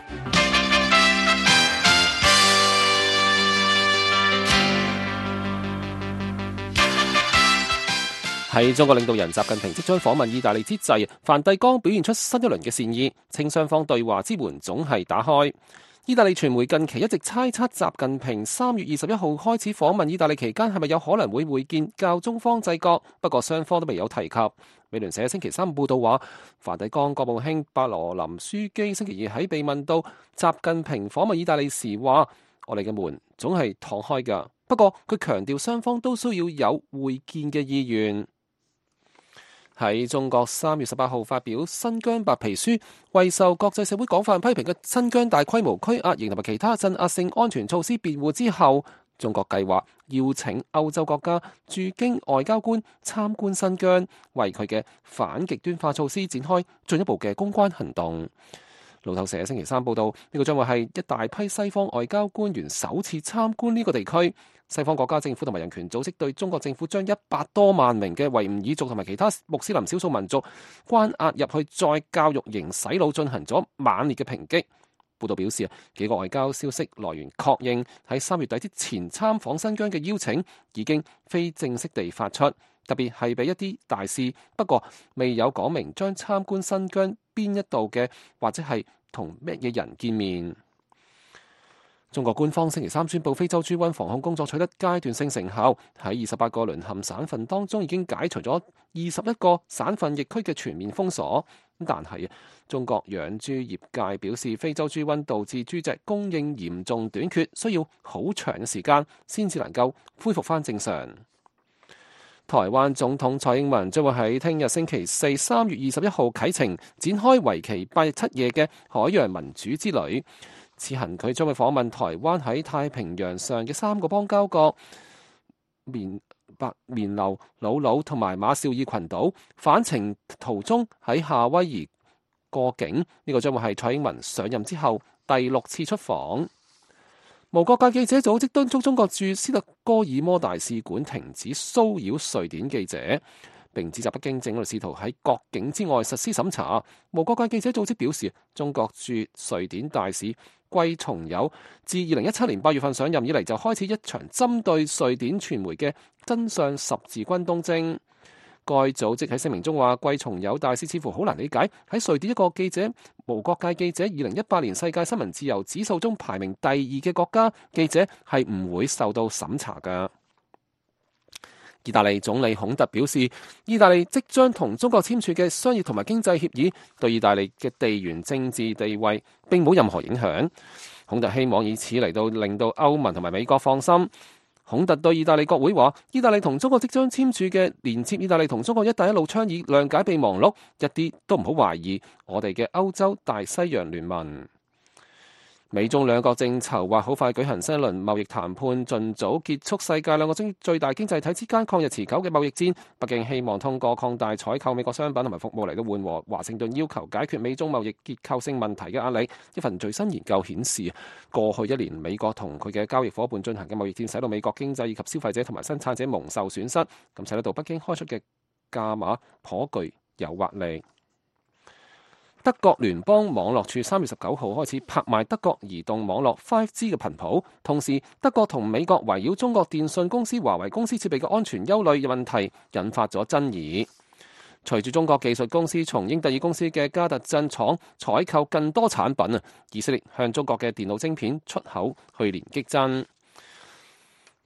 S3: 喺中國領導人習近平即將訪問意大利之際，梵蒂岡表現出新一輪嘅善意，稱雙方對話之門總係打開。意大利傳媒近期一直猜測習近平三月二十一號開始訪問意大利期間係咪有可能會會見教宗方濟各，不過雙方都未有提及。美聯社星期三報道話，梵蒂岡國務卿巴羅林樞機星期二喺被問到習近平訪問意大利時話：我哋嘅門總係敞開㗎，不過佢強調雙方都需要有會見嘅意願。喺中國三月十八號發表新疆白皮書，為受國際社會廣泛批評嘅新疆大規模拘押營同埋其他鎮壓性安全措施辯護之後，中國計劃邀請歐洲國家駐京外交官參觀新疆，為佢嘅反極端化措施展開進一步嘅公關行動。路透社星期三報道，呢、這個將會係一大批西方外交官員首次參觀呢個地區。西方國家政府同埋人權組織對中國政府將一百多萬名嘅維吾爾族同埋其他穆斯林少數民族關押入去再教育營洗腦進行咗猛烈嘅抨擊。報道表示啊，幾個外交消息來源確認喺三月底之前參訪新疆嘅邀請已經非正式地發出，特別係俾一啲大使，不過未有講明將參觀新疆邊一度嘅或者係同乜嘢人見面。中國官方星期三宣布，非洲豬瘟防控工作取得階段性成效，喺二十八個淪陷省份當中已經解除咗二十一個省份疫區嘅全面封鎖。但係中國養豬業界表示，非洲豬瘟導致豬隻供應嚴重短缺，需要好長嘅時間先至能夠恢復翻正常。台灣總統蔡英文將會喺聽日星期四三月二十一號啟程，展開為期八日七夜嘅海洋民主之旅。此行佢將會訪問台灣喺太平洋上嘅三個邦交國棉白棉琉、魯魯同埋馬紹爾群島。返程途中喺夏威夷過境，呢、這個將會係蔡英文上任之後第六次出訪。無國界記者組織敦促中國駐斯德哥爾摩大使館停止騷擾瑞典記者，並指責北京正喺度試圖喺國境之外實施審查。無國界記者組織表示，中國駐瑞典大使季松友自二零一七年八月份上任以嚟就開始一場針對瑞典傳媒嘅真相十字軍東征。該組織喺聲明中話，季松友大使似乎好難理解喺瑞典一個記者無國界記者二零一八年世界新聞自由指數中排名第二嘅國家，記者係唔會受到審查㗎。意大利總理孔特表示，意大利即將同中國簽署嘅商業同埋經濟協議對意大利嘅地緣政治地位並冇任何影響。孔特希望以此嚟到令到歐盟同埋美國放心。孔特對意大利國會話，意大利同中國即將簽署嘅連接意大利同中國一帶一路倡議諒解備忘錄，一啲都唔好懷疑我哋嘅歐洲大西洋聯盟。美中兩國正籌劃好快舉行新一輪貿易談判，盡早結束世界兩個最大經濟體之間曠日持久嘅貿易戰。北京希望通過擴大採購美國商品同埋服務嚟到緩和華盛頓要求解決美中貿易結構性問題嘅壓力。一份最新研究顯示，過去一年美國同佢嘅交易夥伴進行嘅貿易戰，使到美國經濟以及消費者同埋生產者蒙受損失，咁使得到北京開出嘅價碼頗具誘惑力。德國聯邦網絡處三月十九號開始拍賣德國移動網絡 五 G 嘅頻譜，同時德國同美國圍繞中國電信公司華為公司設備嘅安全憂慮問題引發咗爭議。隨住中國技術公司從英特爾公司嘅加特鎮廠採購更多產品啊，以色列向中國嘅電腦晶片出口去年激增。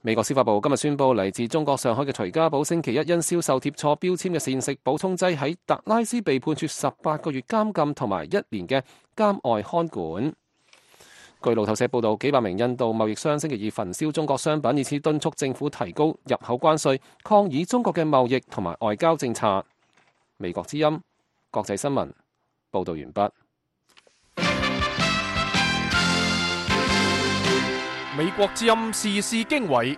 S3: 美國司法部今日宣布，嚟自中國上海嘅徐家寶星期一因銷售貼錯標籤嘅膳食補充劑喺達拉斯被判處十八個月監禁同埋一年嘅監外看管。據路透社報道，幾百名印度貿易商星期二焚燒中國商品，以此敦促政府提高入口關稅，抗議中國嘅貿易同埋外交政策。美國之音國際新聞報道完畢。
S1: 美國之音時事經緯，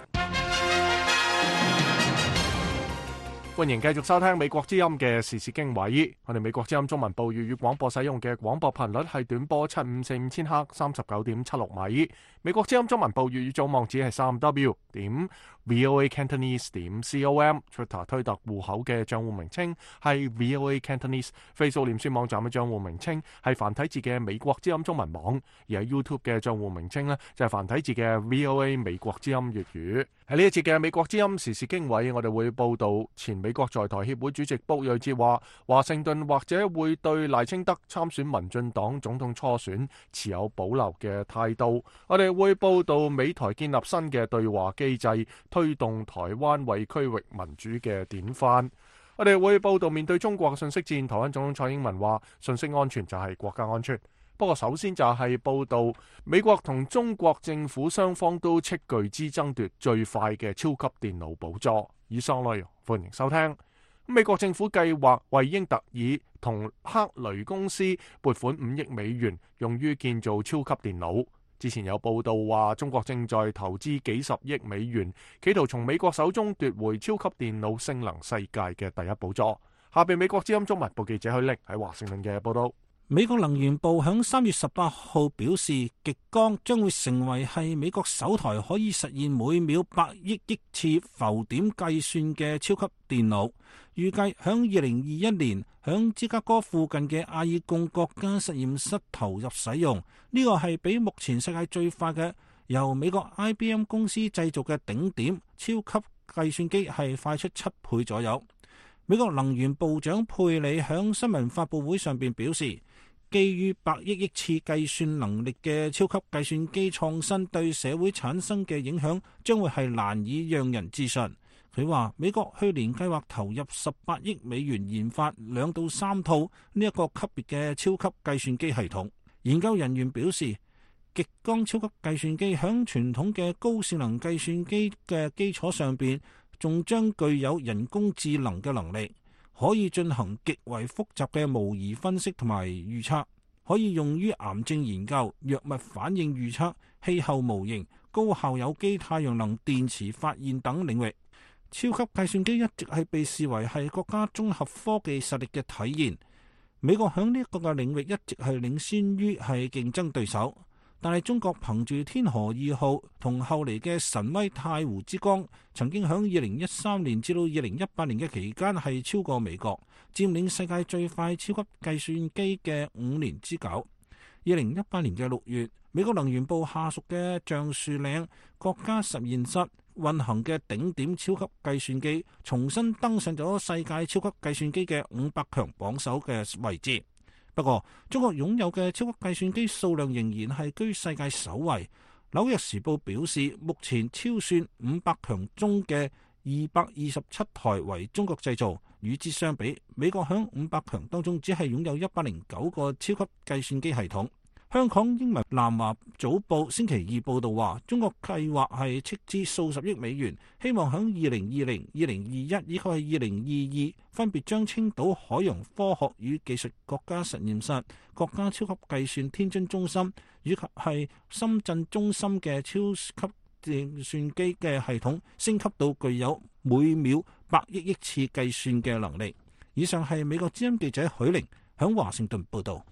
S1: 歡迎繼續收聽美國之音嘅時事經緯。我哋美國之音中文部粵語廣播使用嘅廣播頻率係短波七五四五千赫，三十九點七六米。美國之音中文部粵語組網址係三 w 點 voa cantonese 點 com。Twitter 推特戶口嘅賬戶名稱係 voa cantonese。Facebook 臉書網站嘅賬戶名稱係繁體字嘅美國之音中文網，而喺 YouTube 嘅賬戶名稱呢，就係繁體字嘅 voa 美國之音粵語。喺呢一節嘅美國之音時事經緯，我哋會報道前美國在台協會主席卜睿哲話，華盛頓或者會對賴清德參選民進黨總統初選持有保留嘅態度。我哋會報道美台建立新嘅對話機制，推動台灣為區域民主嘅典範。我哋會報道面對中國嘅信息戰，台灣總統蔡英文話信息安全就係國家安全。不過首先就係報道美國同中國政府雙方都斥巨資爭奪最快嘅超級電腦寶座。以上內容歡迎收聽。美國政府計劃為英特爾同克雷公司撥款五億美元，用於建造超級電腦。之前有報道話中國正在投資幾十億美元，企圖從美國手中奪回超級電腦性能世界嘅第一寶座。下邊美國之音中文部記者許力喺華盛頓嘅報道。
S5: 美國能源部響三月十八號表示，極光將會成為係美國首台可以實現每秒百億億次浮點計算嘅超級電腦，預計響二零二一年響芝加哥附近嘅阿爾貢國家實驗室投入使用。呢個係比目前世界最快嘅由美國 I B M 公司製造嘅頂點超級計算機係快出七倍左右。美國能源部長佩里響新聞發佈會上邊表示，基於百億億次計算能力嘅超級計算機創新對社會產生嘅影響將會係難以讓人置信。佢話美國去年計劃投入十八億美元研發兩到三套呢一個級別嘅超級計算機系統。研究人員表示，極光超級計算機響傳統嘅高性能計算機嘅基礎上邊，仲將具有人工智能嘅能力，可以進行極為複雜嘅模擬分析同埋預測，可以用於癌症研究、藥物反應預測、氣候模型、高效有機太陽能電池發現等領域。超級計算機一直係被視為係國家綜合科技實力嘅體現。美國響呢一個嘅領域一直係領先於係競爭對手。但係中國憑住天河二號同後嚟嘅神威太湖之光，曾經響二零一三年至到二零一八年嘅期間係超過美國，佔領世界最快超級計算機嘅五年之久。二零一八年嘅六月，美國能源部下屬嘅橡樹嶺國家實驗室運行嘅頂點超級計算機，重新登上咗世界超級計算機嘅五百強榜首嘅位置。不過，中國擁有嘅超級計算機數量仍然係居世界首位。紐約時報表示，目前超算五百強中嘅二百二十七台為中國製造。與之相比，美國響五百強當中只係擁有一百零九個超級計算機系統。香港英文南華早報星期二報道話，中國計劃係斥資數十億美元，希望響二零二零、二零二一以及係二零二二分別將青島海洋科學與技術國家實驗室、國家超級計算天津中心以及係深圳中心嘅超級計算機嘅系統升級到具有每秒百億億次計算嘅能力。以上係美國之音記者許玲響華盛頓報道。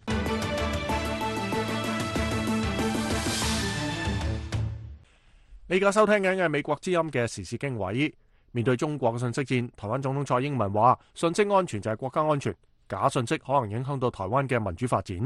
S1: 你而家收聽緊嘅係美國之音嘅時事經緯。面對中國嘅信息戰，台灣總統蔡英文話：信息安全就係國家安全，假信息可能影響到台灣嘅民主發展。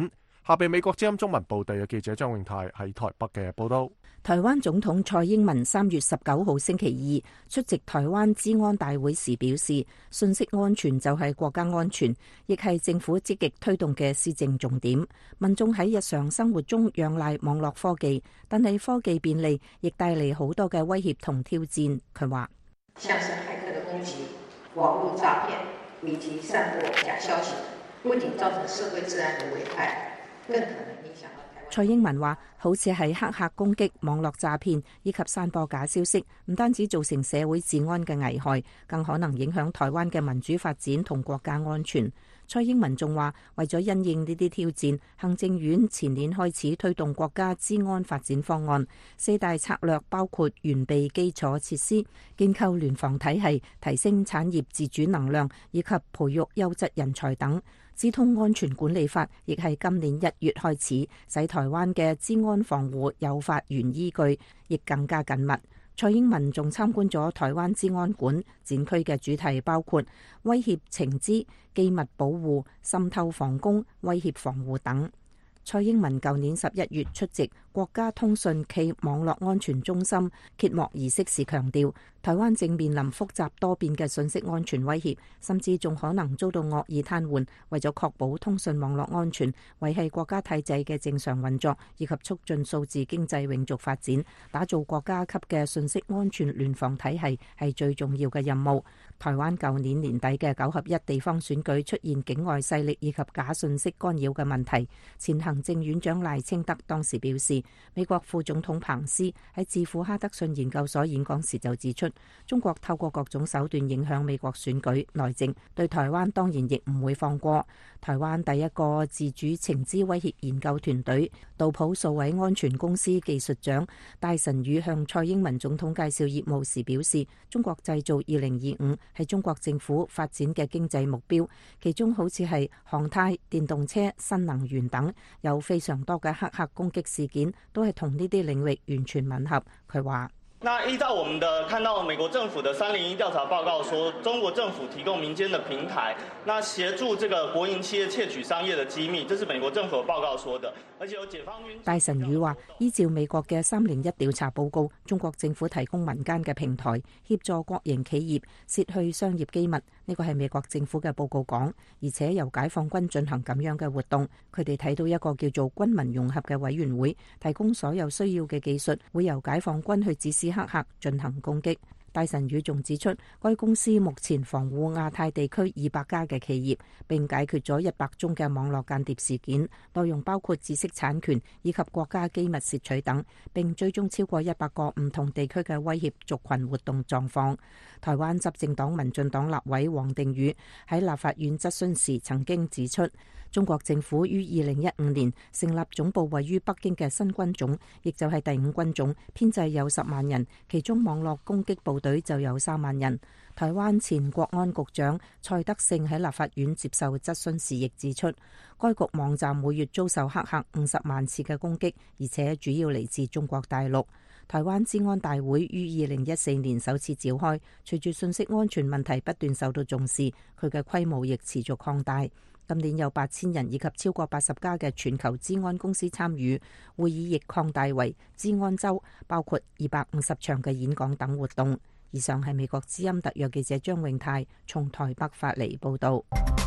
S1: 下邊美國之音中文部地嘅記者張永泰喺台北嘅報道。
S6: 台灣總統蔡英文三月十九號星期二出席台灣資安大會時表示，信息安全就係國家安全，亦係政府積極推動嘅施政重點。民眾喺日常生活中仰賴網絡科技，但係科技便利亦帶嚟好多嘅威脅同挑戰。佢話，
S12: 像是駭客嘅攻擊、網絡詐騙以及散播假消息，不僅造成社會治安嘅危害，更可能影響到台灣。
S6: 蔡英文話，好似係黑客攻擊、網絡詐騙以及散播假消息，唔單止造成社會治安嘅危害，更可能影響台灣嘅民主發展同國家安全。蔡英文仲話，為咗因應呢啲挑戰，行政院前年開始推動國家資安發展方案，四大策略包括完備基礎設施、建構聯防體系、提升產業自主能量以及培育優質人才等。資通安全管理法亦係今年一月開始，使台灣嘅資安防護有法源依據，亦更加緊密。蔡英文仲參觀咗台灣資安館，展區嘅主題包括威脅情資、機密保護、滲透防攻、威脅防護等。蔡英文舊年十一月出席國家通訊暨網絡安全中心揭幕儀式時強調，台灣正面臨複雜多變嘅信息安全威脅，甚至仲可能遭到惡意癱瘓。為咗確保通訊網絡安全、維繫國家體制嘅正常運作，以及促進數字經濟永續發展，打造國家級嘅信息安全聯防體系係最重要嘅任務。台灣舊年年底嘅九合一地方選舉出現境外勢力以及假信息干擾嘅問題，前行政院長賴清德當時表示，美國副總統彭斯喺智庫哈德遜研究所演講時就指出，中國透過各種手段影響美國選舉內政，對台灣當然亦唔會放過。台灣第一個自主情資威脅研究團隊杜普數位安全公司技術長戴晨宇向蔡英文總統介紹業務時表示，中國製造二零二五係中國政府發展嘅經濟目標，其中好似係航太、電動車、新能源等，有非常多嘅黑客攻擊事件都係同呢啲領域完全吻合。佢話，
S13: 那依照我們的看到美國政府的三零一調查報告說，中國政府提供民間的平台，那協助這個國營企業竊取商業的機密，這是美國政府的報告說的，而且有解放軍。
S6: 戴晨宇話，依照美國嘅三零一調查報告，中國政府提供民間嘅平台，協助國營企業竊去商業機密，呢個係美國政府嘅報告講，而且由解放軍進行咁樣嘅活動。佢哋睇到一個叫做軍民融合嘅委員會，提供所有需要嘅技術，會由解放軍去指使黑客進行攻擊。戴晨宇仲指出，該公司目前防護亞太地區二百家嘅企業，並解決咗一百宗嘅網絡間諜事件，內容包括知識產權以及國家機密竊取等，並追蹤超過一百個唔同地區嘅威脅族群活動狀況。台灣執政黨民進黨立委王定宇喺立法院質詢時曾經指出，中國政府於二零一五年成立總部位於北京嘅新軍種，亦就係第五軍種，編制有十萬人，其中網絡攻擊部隊就有三萬人。台灣前國安局長蔡德勝喺立法院接受質詢時亦指出，該局網站每月遭受黑客五十萬次嘅攻擊，而且主要嚟自中國大陸。台灣資安大會於二零一四年首次召開，隨住信息安全問題不斷受到重視，佢嘅規模亦持續擴大。今年有八千人以及超過八十家嘅全球資安公司參與，會議亦擴大為資安週，包括二百五十場嘅演講等活動。以上係美國之音特約記者張永泰從台北發嚟報導。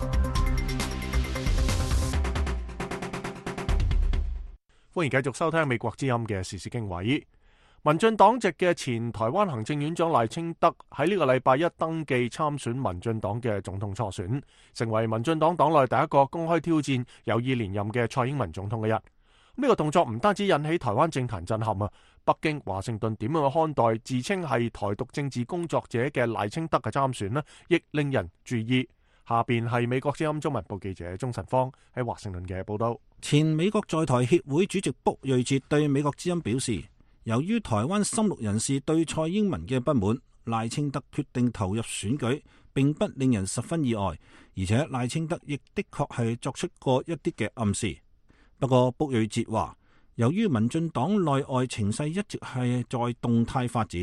S1: 歡迎繼續收聽美國之音嘅時事經緯。民進黨籍嘅前台灣行政院長賴清德喺呢個禮拜一登記參選民進黨嘅總統初選，成為民進黨黨內第一個公開挑戰有意連任嘅蔡英文總統嘅人。呢個動作唔單止引起台灣政壇震撼啊，北京、華盛頓點樣去看待自稱係台獨政治工作者嘅賴清德嘅參選呢，亦令人注意。下邊係美國之音中文部記者鍾晨芳喺華盛頓嘅報道。
S5: 前美國在台協會主席卜瑞哲對美國之音表示，由於台灣深綠人士對蔡英文嘅不滿，賴清德決定投入選舉，並不令人十分意外。而且賴清德亦的確係作出過一啲嘅暗示。不過卜瑞哲話，由於民進黨內外情勢一直係在動態發展，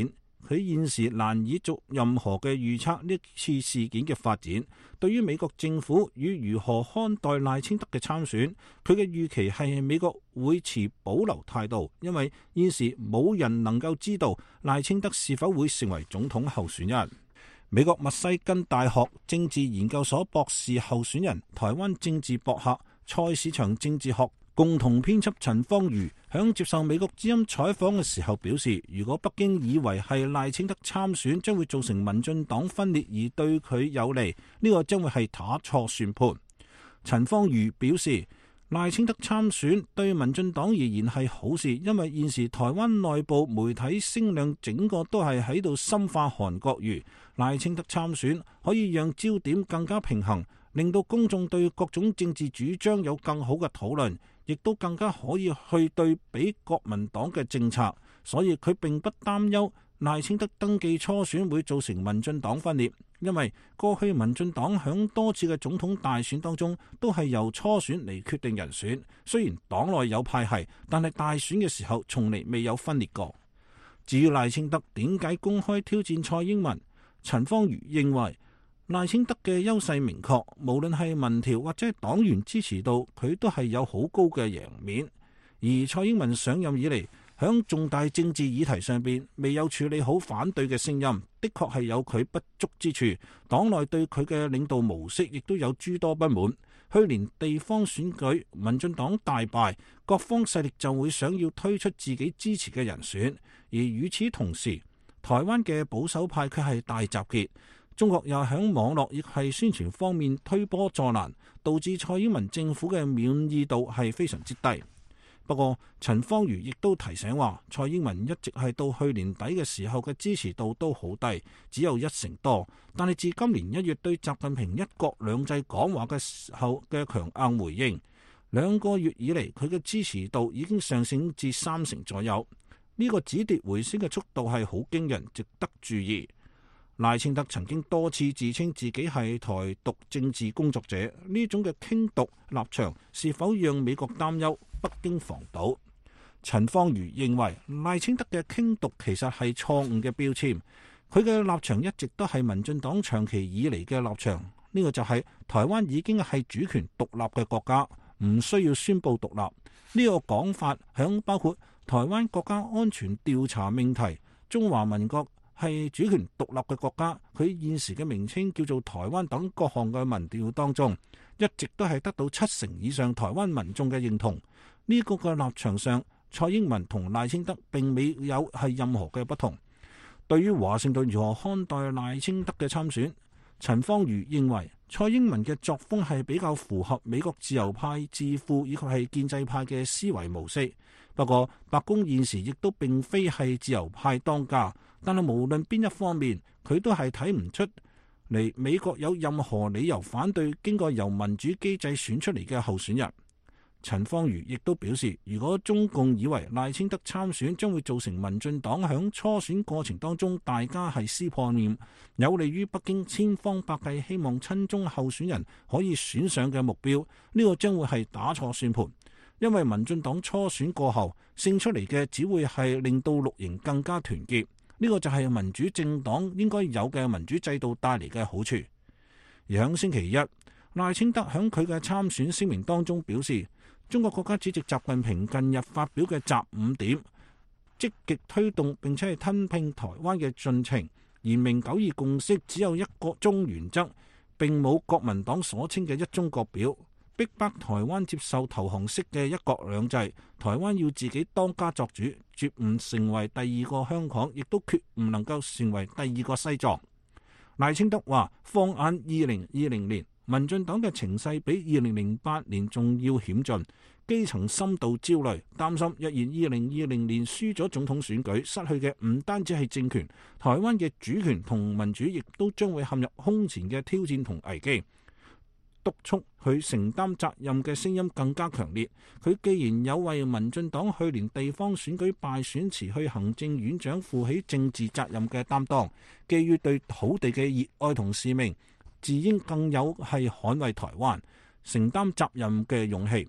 S5: 佢現時難以做任何嘅預測呢次事件嘅發展。對於美國政府與如何看待賴清德嘅參選，佢嘅預期係美國會持保留態度，因為現時冇人能夠知道賴清德是否會成為總統候選人。美國密西根大學政治研究所博士候選人、台灣政治博客、菜市場政治學共同編輯陳芳瑜響接受美國之音採訪嘅時候表示，如果北京以為係賴清德參選將會造成民進黨分裂而對佢有利，呢個將會係打錯算盤。陳芳瑜表示，賴清德參選對民進黨而言係好事，因為現時台灣內部媒體聲量整個都係喺度深化韓國瑜，賴清德參選可以讓焦點更加平衡，令到公眾對各種政治主張有更好嘅討論，亦都更加可以去對比國民黨嘅政策，所以佢並不擔憂賴清德登記初選會造成民進黨分裂，因為過去民進黨響多次嘅總統大選當中都係由初選嚟決定人選，雖然黨內有派系，但係大選嘅時候從嚟未有分裂過。至於賴清德點解公開挑戰蔡英文，陳芳瑜認為賴清德嘅優勢明確，無論係民調或者係黨員支持度，佢都係有好高嘅贏面。而蔡英文上任以嚟，響重大政治議題上邊未有處理好反對嘅聲音，的確係有佢不足之處。黨內對佢嘅領導模式亦都有諸多不滿。去年地方選舉，民進黨大敗，各方勢力就會想要推出自己支持嘅人選，而與此同時，台灣嘅保守派卻係大集結。中國又喺網絡亦係宣傳方面推波助瀾，導致蔡英文政府嘅滿意度係非常之低。不過陳芳瑜亦都提醒話，蔡英文一直係到去年底嘅時候嘅支持度都好低，只有一成多。但係自今年一月對習近平一國兩制講話嘅時候嘅強硬回應，兩個月以嚟佢嘅支持度已經上升至三成左右。呢、這個止跌回升嘅速度係好驚人，值得注意。賴清德曾經多次自稱自己係台獨政治工作者，呢種嘅傾獨立場是否讓美國擔憂，北京防堵？陳芳瑜認為賴清德嘅傾獨其實係錯誤嘅標籤，佢嘅立場一直都係民進黨長期以嚟嘅立場，呢、這個就係台灣已經係主權獨立嘅國家，唔需要宣布獨立。呢、這個講法響包括台灣國家安全調查命題，中華民國係主權獨立嘅國家，佢現時嘅名稱叫做台灣等各項嘅民調當中，一直都係得到七成以上台灣民眾嘅認同。呢、這個嘅立場上，蔡英文同賴清德並未有係任何嘅不同。對於華盛頓如何看待賴清德嘅參選，陳芳瑜認為蔡英文嘅作風係比較符合美國自由派智庫以及係建制派嘅思維模式。不過白宮現時亦都並非係自由派當家，但係無論邊一方面，佢都係睇唔出嚟美國有任何理由反對經過由民主機制選出嚟嘅候選人。陳芳瑜亦都表示，如果中共以為賴清德參選將會造成民進黨響初選過程當中大家係撕破臉，有利於北京千方百計希望親中候選人可以選上嘅目標，呢、這個將會係打錯算盤。因為民進黨初選過後勝出嚟嘅只會係令到綠營更加團結，呢、這個就係民主政黨應該有嘅民主制度帶嚟嘅好處。而響星期一，賴清德響佢嘅參選聲明當中表示，中國國家主席習近平近日發表嘅習五點，積極推動並且係吞併台灣嘅進程，言明九二共識只有一個中原則，並冇國民黨所稱嘅一中各表。逼迫台灣接受投降式嘅一國兩制，台灣要自己當家作主，絕唔成為第二個香港，亦都決唔能夠成為第二個西藏。賴清德話：放眼二零二零年，民進黨嘅情勢比二零零八年仲要險峻，基層深度焦慮，擔心若然二零二零年輸咗總統選舉，失去嘅唔單止係政權，台灣嘅主權同民主亦都將會陷入空前嘅挑戰同危機。督促佢承擔責任嘅聲音更加強烈。佢既然有為民進黨去年地方選舉敗選辭去行政院長負起政治責任嘅擔當，基於對土地嘅熱愛同使命，自應更有係捍衛台灣、承擔責任嘅勇氣。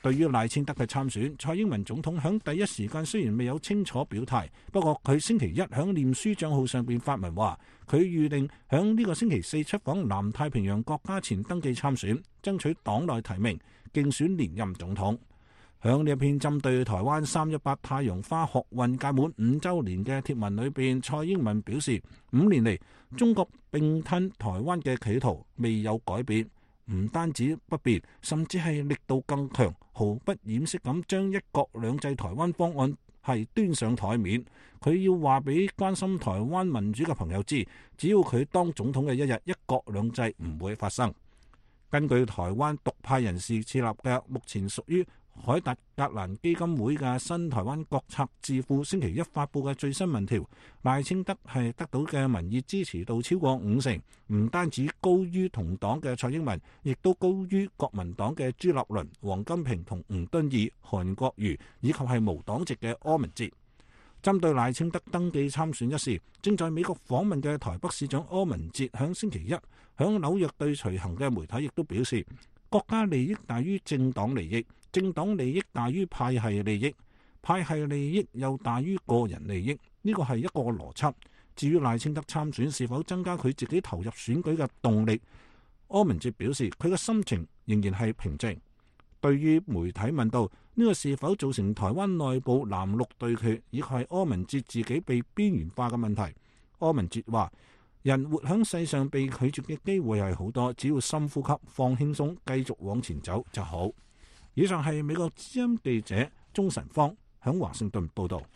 S5: 對於賴清德嘅參選，蔡英文總統響第一時間雖然未有清楚表態，不過佢星期一響臉書帳號上邊發文話，佢預定響呢個星期四出訪南太平洋國家前登記參選，爭取黨內提名，競選連任總統。響呢一篇針對台灣三一八太陽花學運屆滿五週年嘅貼文裏邊，蔡英文表示，五年嚟中國併吞台灣嘅企圖未有改變。唔單止不變，甚至係力度更強，毫不掩飾咁將一國兩制台灣方案係端上台面。佢要話俾關心台灣民主嘅朋友知，只要佢當總統嘅一日，一國兩制唔會發生。根據台灣獨派人士設立嘅目前屬於凱達格蘭基金會嘅新台灣國策智庫星期一發布嘅最新民調，賴清德係得到嘅民意支持度超過五成，唔單止高於同黨嘅蔡英文，亦都高於國民黨嘅朱立倫、王金平同吳敦義、韓國瑜，以及係無黨籍嘅柯文哲。針對賴清德登記參選一事，正在美國訪問嘅台北市長柯文哲響星期一響紐約對隨行嘅媒體亦都表示，國家利益大於政黨利益，政黨利益大於派系利益，派系利益又大於個人利益，呢個係一個邏輯。至於賴清德參選是否增加佢自己投入選舉嘅動力，柯文哲表示佢嘅心情仍然係平靜。對於媒體問到呢個是否造成台灣內部藍綠對決，以及係柯文哲自己被邊緣化嘅問題，柯文哲話：人活喺世上被拒絕嘅機會係好多，只要深呼吸、放輕鬆、繼續往前走就好。以上係美國之音記者鍾晨芳喺華盛頓報導。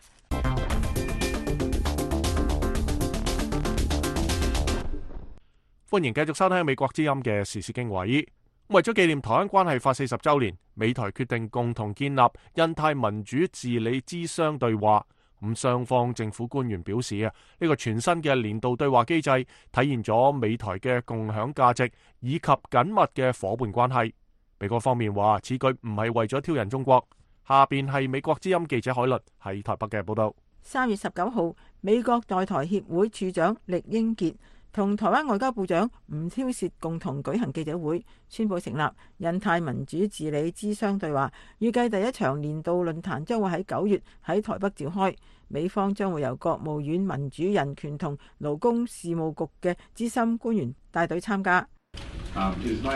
S1: 歡迎繼續收聽美國之音嘅時事經緯。為咗紀念台灣關係法四十週年，美台決定共同建立印太民主治理諮商對話。咁雙方政府官員表示啊，呢個全新嘅年度對話機制體現咗美台嘅共享價值以及緊密嘅夥伴關係。美國方面話，此舉唔係為咗挑釁中國。下邊係美國之音記者海倫喺台北嘅報道。
S14: 三月十九號，美國在台協會處長酈英傑同台灣外交部長吳釗燮共同舉行記者會，宣布成立印太民主治理諮商對話。預計第一場年度論壇將會喺九月喺台北召開，美方將會由國務院民主人權同勞工事務局嘅資深官員帶隊參加。酈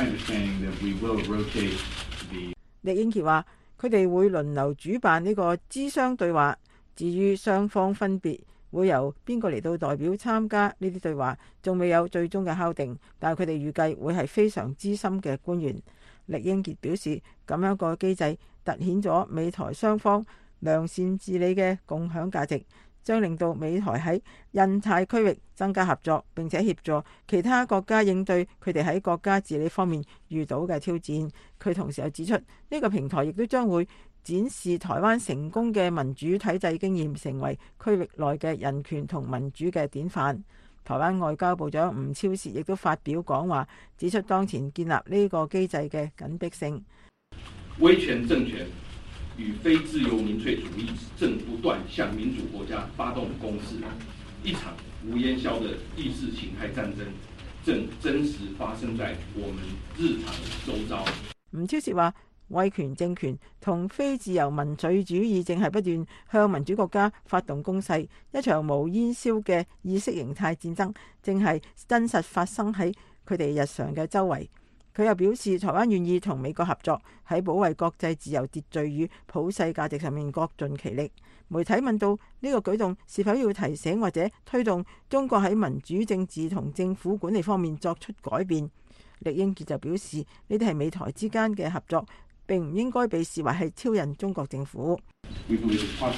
S14: 英傑話：佢哋會輪流主辦呢個諮商對話，至於雙方分別會由邊個嚟到代表參加呢啲對話，仲未有最終嘅敲定，但係佢哋預計會係非常資深嘅官員。酈英傑表示，咁樣個機制凸顯咗美台雙方良善治理嘅共享價值，將令到美台喺印太區域增加合作，並且協助其他國家應對佢哋喺國家治理方面遇到嘅挑戰。佢同時又指出，呢個平台亦都將會展示台灣成功嘅民主體制經驗，成為區域內嘅人權同民主嘅典範。台灣外交部長吳釗燮亦都發表講話，指出當前建立呢個機制嘅緊迫性。
S15: 威權政權與非自由民粹主義正不斷向民主國家發動攻勢，一場無煙硝的意識形態戰爭正真實發生在我們日常周遭。
S14: 吳釗燮話：威權政權同非自由民粹主義正係不斷向民主國家發動攻勢，一場無煙硝嘅意識形態戰爭正係真實發生喺佢哋日常嘅周圍。佢又表示，台灣願意同美國合作，喺保衛國際自由秩序與普世價值上面各盡其力。媒體問到呢個舉動是否要提醒或者推動中國喺民主政治同政府管理方面作出改變，酈英傑就表示，呢啲係美台之間嘅合作，並唔應該被視為係挑釁中國政府。酈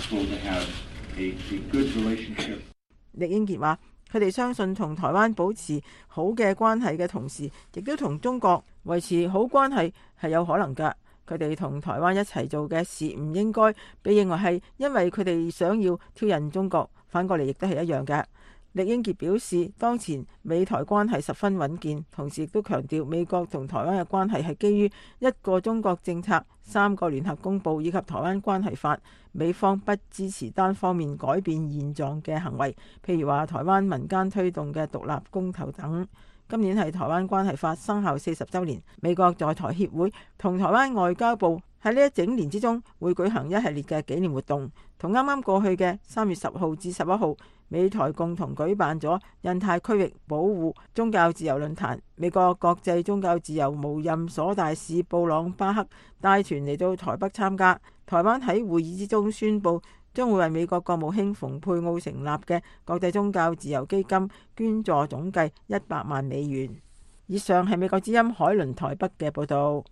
S14: 英傑話：佢哋相信同台灣保持好嘅關係嘅同時，亦都同中國維持好關係係有可能㗎。佢哋同台灣一齊做嘅事唔應該被認為係因為佢哋想要挑釁中國，反過嚟亦都係一樣嘅。酈英傑表示，當前美台關係十分穩健，同時亦都強調美國同台灣嘅關係係基於一個中國政策、三個聯合公報以及台灣關係法。美方不支持單方面改變現狀嘅行為，譬如話台灣民間推動嘅獨立公投等。今年係台灣關係法生效四十週年，美國在台協會同台灣外交部喺呢一整年之中，會舉行一系列嘅紀念活動，同啱啱過去嘅三月十號至十一號，美台共同舉辦咗印太區域保護宗教自由論壇。美國國際宗教自由無任所大使布朗巴克帶團嚟到台北參加。台灣喺會議之中宣布，將會為美國國務卿蓬佩奧成立嘅國際宗教自由基金捐助總計一百萬美元。以上係美國之音海倫台北嘅報導。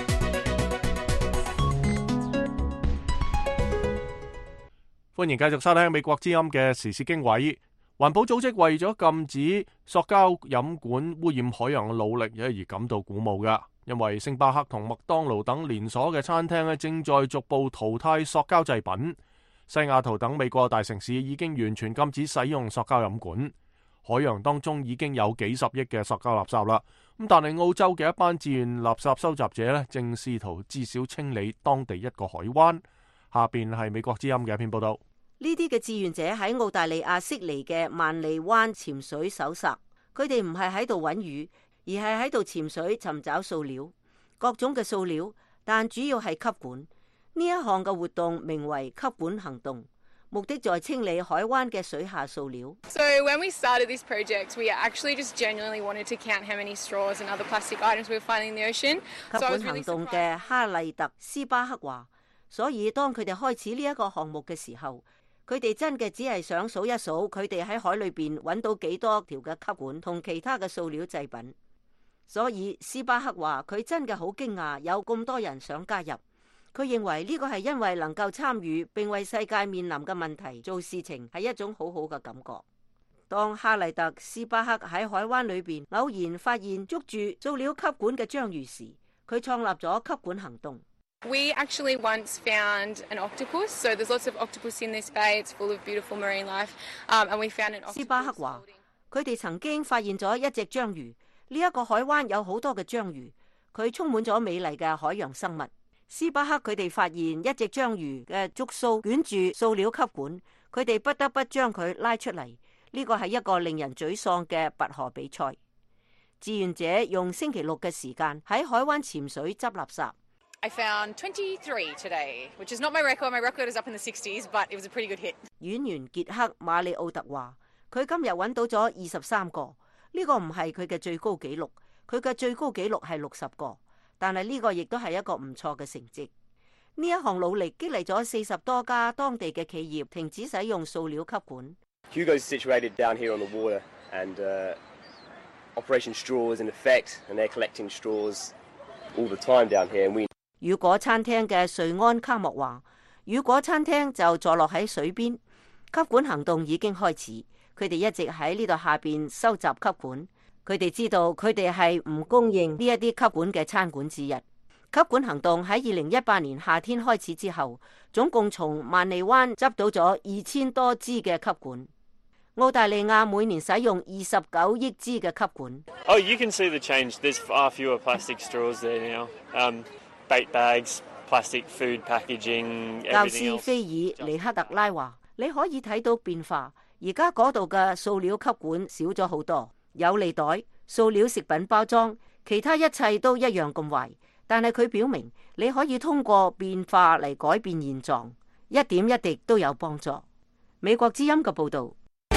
S1: 歡迎繼續收聽美國之音嘅時事經緯。環保組織為咗禁止塑膠飲管污染海洋嘅努力而感到鼓舞㗎，因為星巴克同麥當勞等連鎖嘅餐廳正在逐步淘汰塑膠製品。西雅圖等美國大城市已經完全禁止使用塑膠飲管。海洋當中已經有幾十億嘅塑膠垃圾啦。咁但係澳洲嘅一班志願垃圾收集者咧，正試圖至少清理當地一個海灣。下邊係美國之音嘅一篇報道。
S8: 呢啲嘅志願者喺澳大利亞悉尼嘅萬利灣潛水搜索，佢哋唔係喺度揾魚，而係喺度潛水尋找塑料，各種嘅塑料，但主要係吸管。呢一項嘅活動名為吸管行動，目的在清理海灣嘅水下塑料。
S16: So when we started this project, we actually just genuinely wanted to count how many straws and other plastic items we were finding in the ocean.
S8: 吸管行動嘅哈麗特斯巴克話，所以當佢哋開始呢一個項目嘅時候，佢哋真嘅只係想數一數佢哋喺海裏邊揾到幾多條嘅吸管同其他嘅塑料製品。所以斯巴克話佢真嘅好驚訝有咁多人想加入。佢認為呢個係因為能夠參與並為世界面臨嘅問題做事情係一種好好嘅感覺。當哈麗特斯巴克喺海灣裏邊偶然發現捉住塑料吸管嘅章魚時，佢創立咗吸管行動。
S16: We actually once found an octopus, so there's lots of octopus in this bay. It's full of beautiful marine life, um, and we found an octopus.
S8: 斯巴克話：佢哋曾經發現咗一隻章魚，呢一個海灣有好多嘅章魚，佢充滿咗美麗嘅海洋生物。斯巴克佢哋發現一隻章魚嘅觸鬚捲住塑料吸管，佢哋不得不將佢拉出嚟。呢個係一個令人沮喪嘅拔河比賽。志願者用星期六嘅時間喺海灣潛水執垃圾。
S16: I found twenty-three today, which is not my record. My record is up in the sixties, but it was a pretty good hit.
S8: 演員傑克馬里奧特話：佢今日揾到咗二十三個，呢個唔係佢嘅最高紀錄，佢嘅最高紀錄係六十個，但係呢個亦都係一個唔錯嘅成績。呢一項努力激勵咗四十多家當地嘅企業停止使用塑料吸管。
S17: Hugo's situated down here on the water, and uh, Operation Straw is in effect, and they're collecting straws all the time down here, and we.
S8: 雨果餐廳嘅瑞安卡莫話：雨果餐廳就坐落喺水邊，吸管行動已經開始。佢哋一直喺呢度下邊收集吸管。佢哋知道佢哋係唔供應呢一啲吸管嘅餐館之一。吸管行動喺二零一八年夏天開始之後，總共從萬利灣執到咗二千多支嘅吸管。澳大利亞每年使用二十九億支嘅吸管。
S18: Oh, you can see the change. There's far fewer plastic straws there now. Um, bait bags, plastic food packaging, everything else.
S8: 教師菲爾尼克特拉話：你可以睇到變化，而家嗰度嘅塑料吸管少咗好多，有利袋、塑料食品包裝，其他一切都一樣咁壞。但係佢表明，你可以通過變化嚟改變現狀，一點一滴都有幫助。美國之音嘅報導。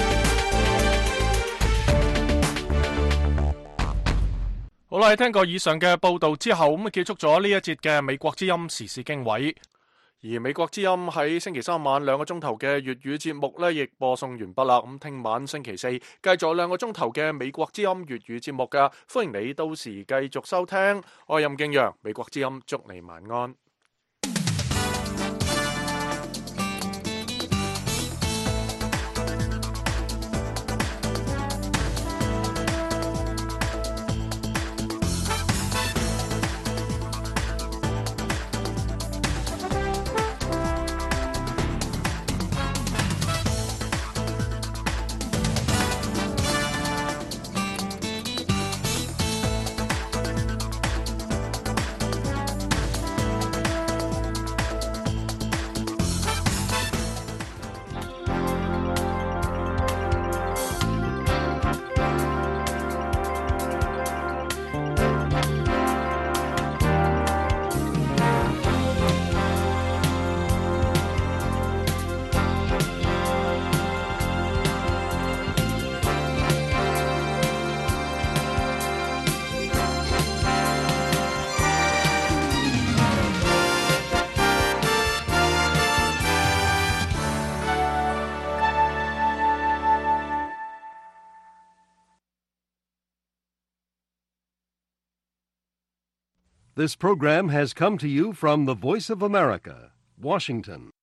S1: 好啦，聽過以上嘅報道之後，咁啊結束咗呢一節嘅美國之音時事經緯。而美國之音喺星期三晚兩個鐘頭嘅粵語節目呢，亦播送完畢啦。咁聽晚星期四繼續兩個鐘頭嘅美國之音粵語節目㗎，歡迎你到時繼續收聽。我係任敬陽，美國之音祝你晚安。
S19: This program has come to you from the Voice of America, Washington.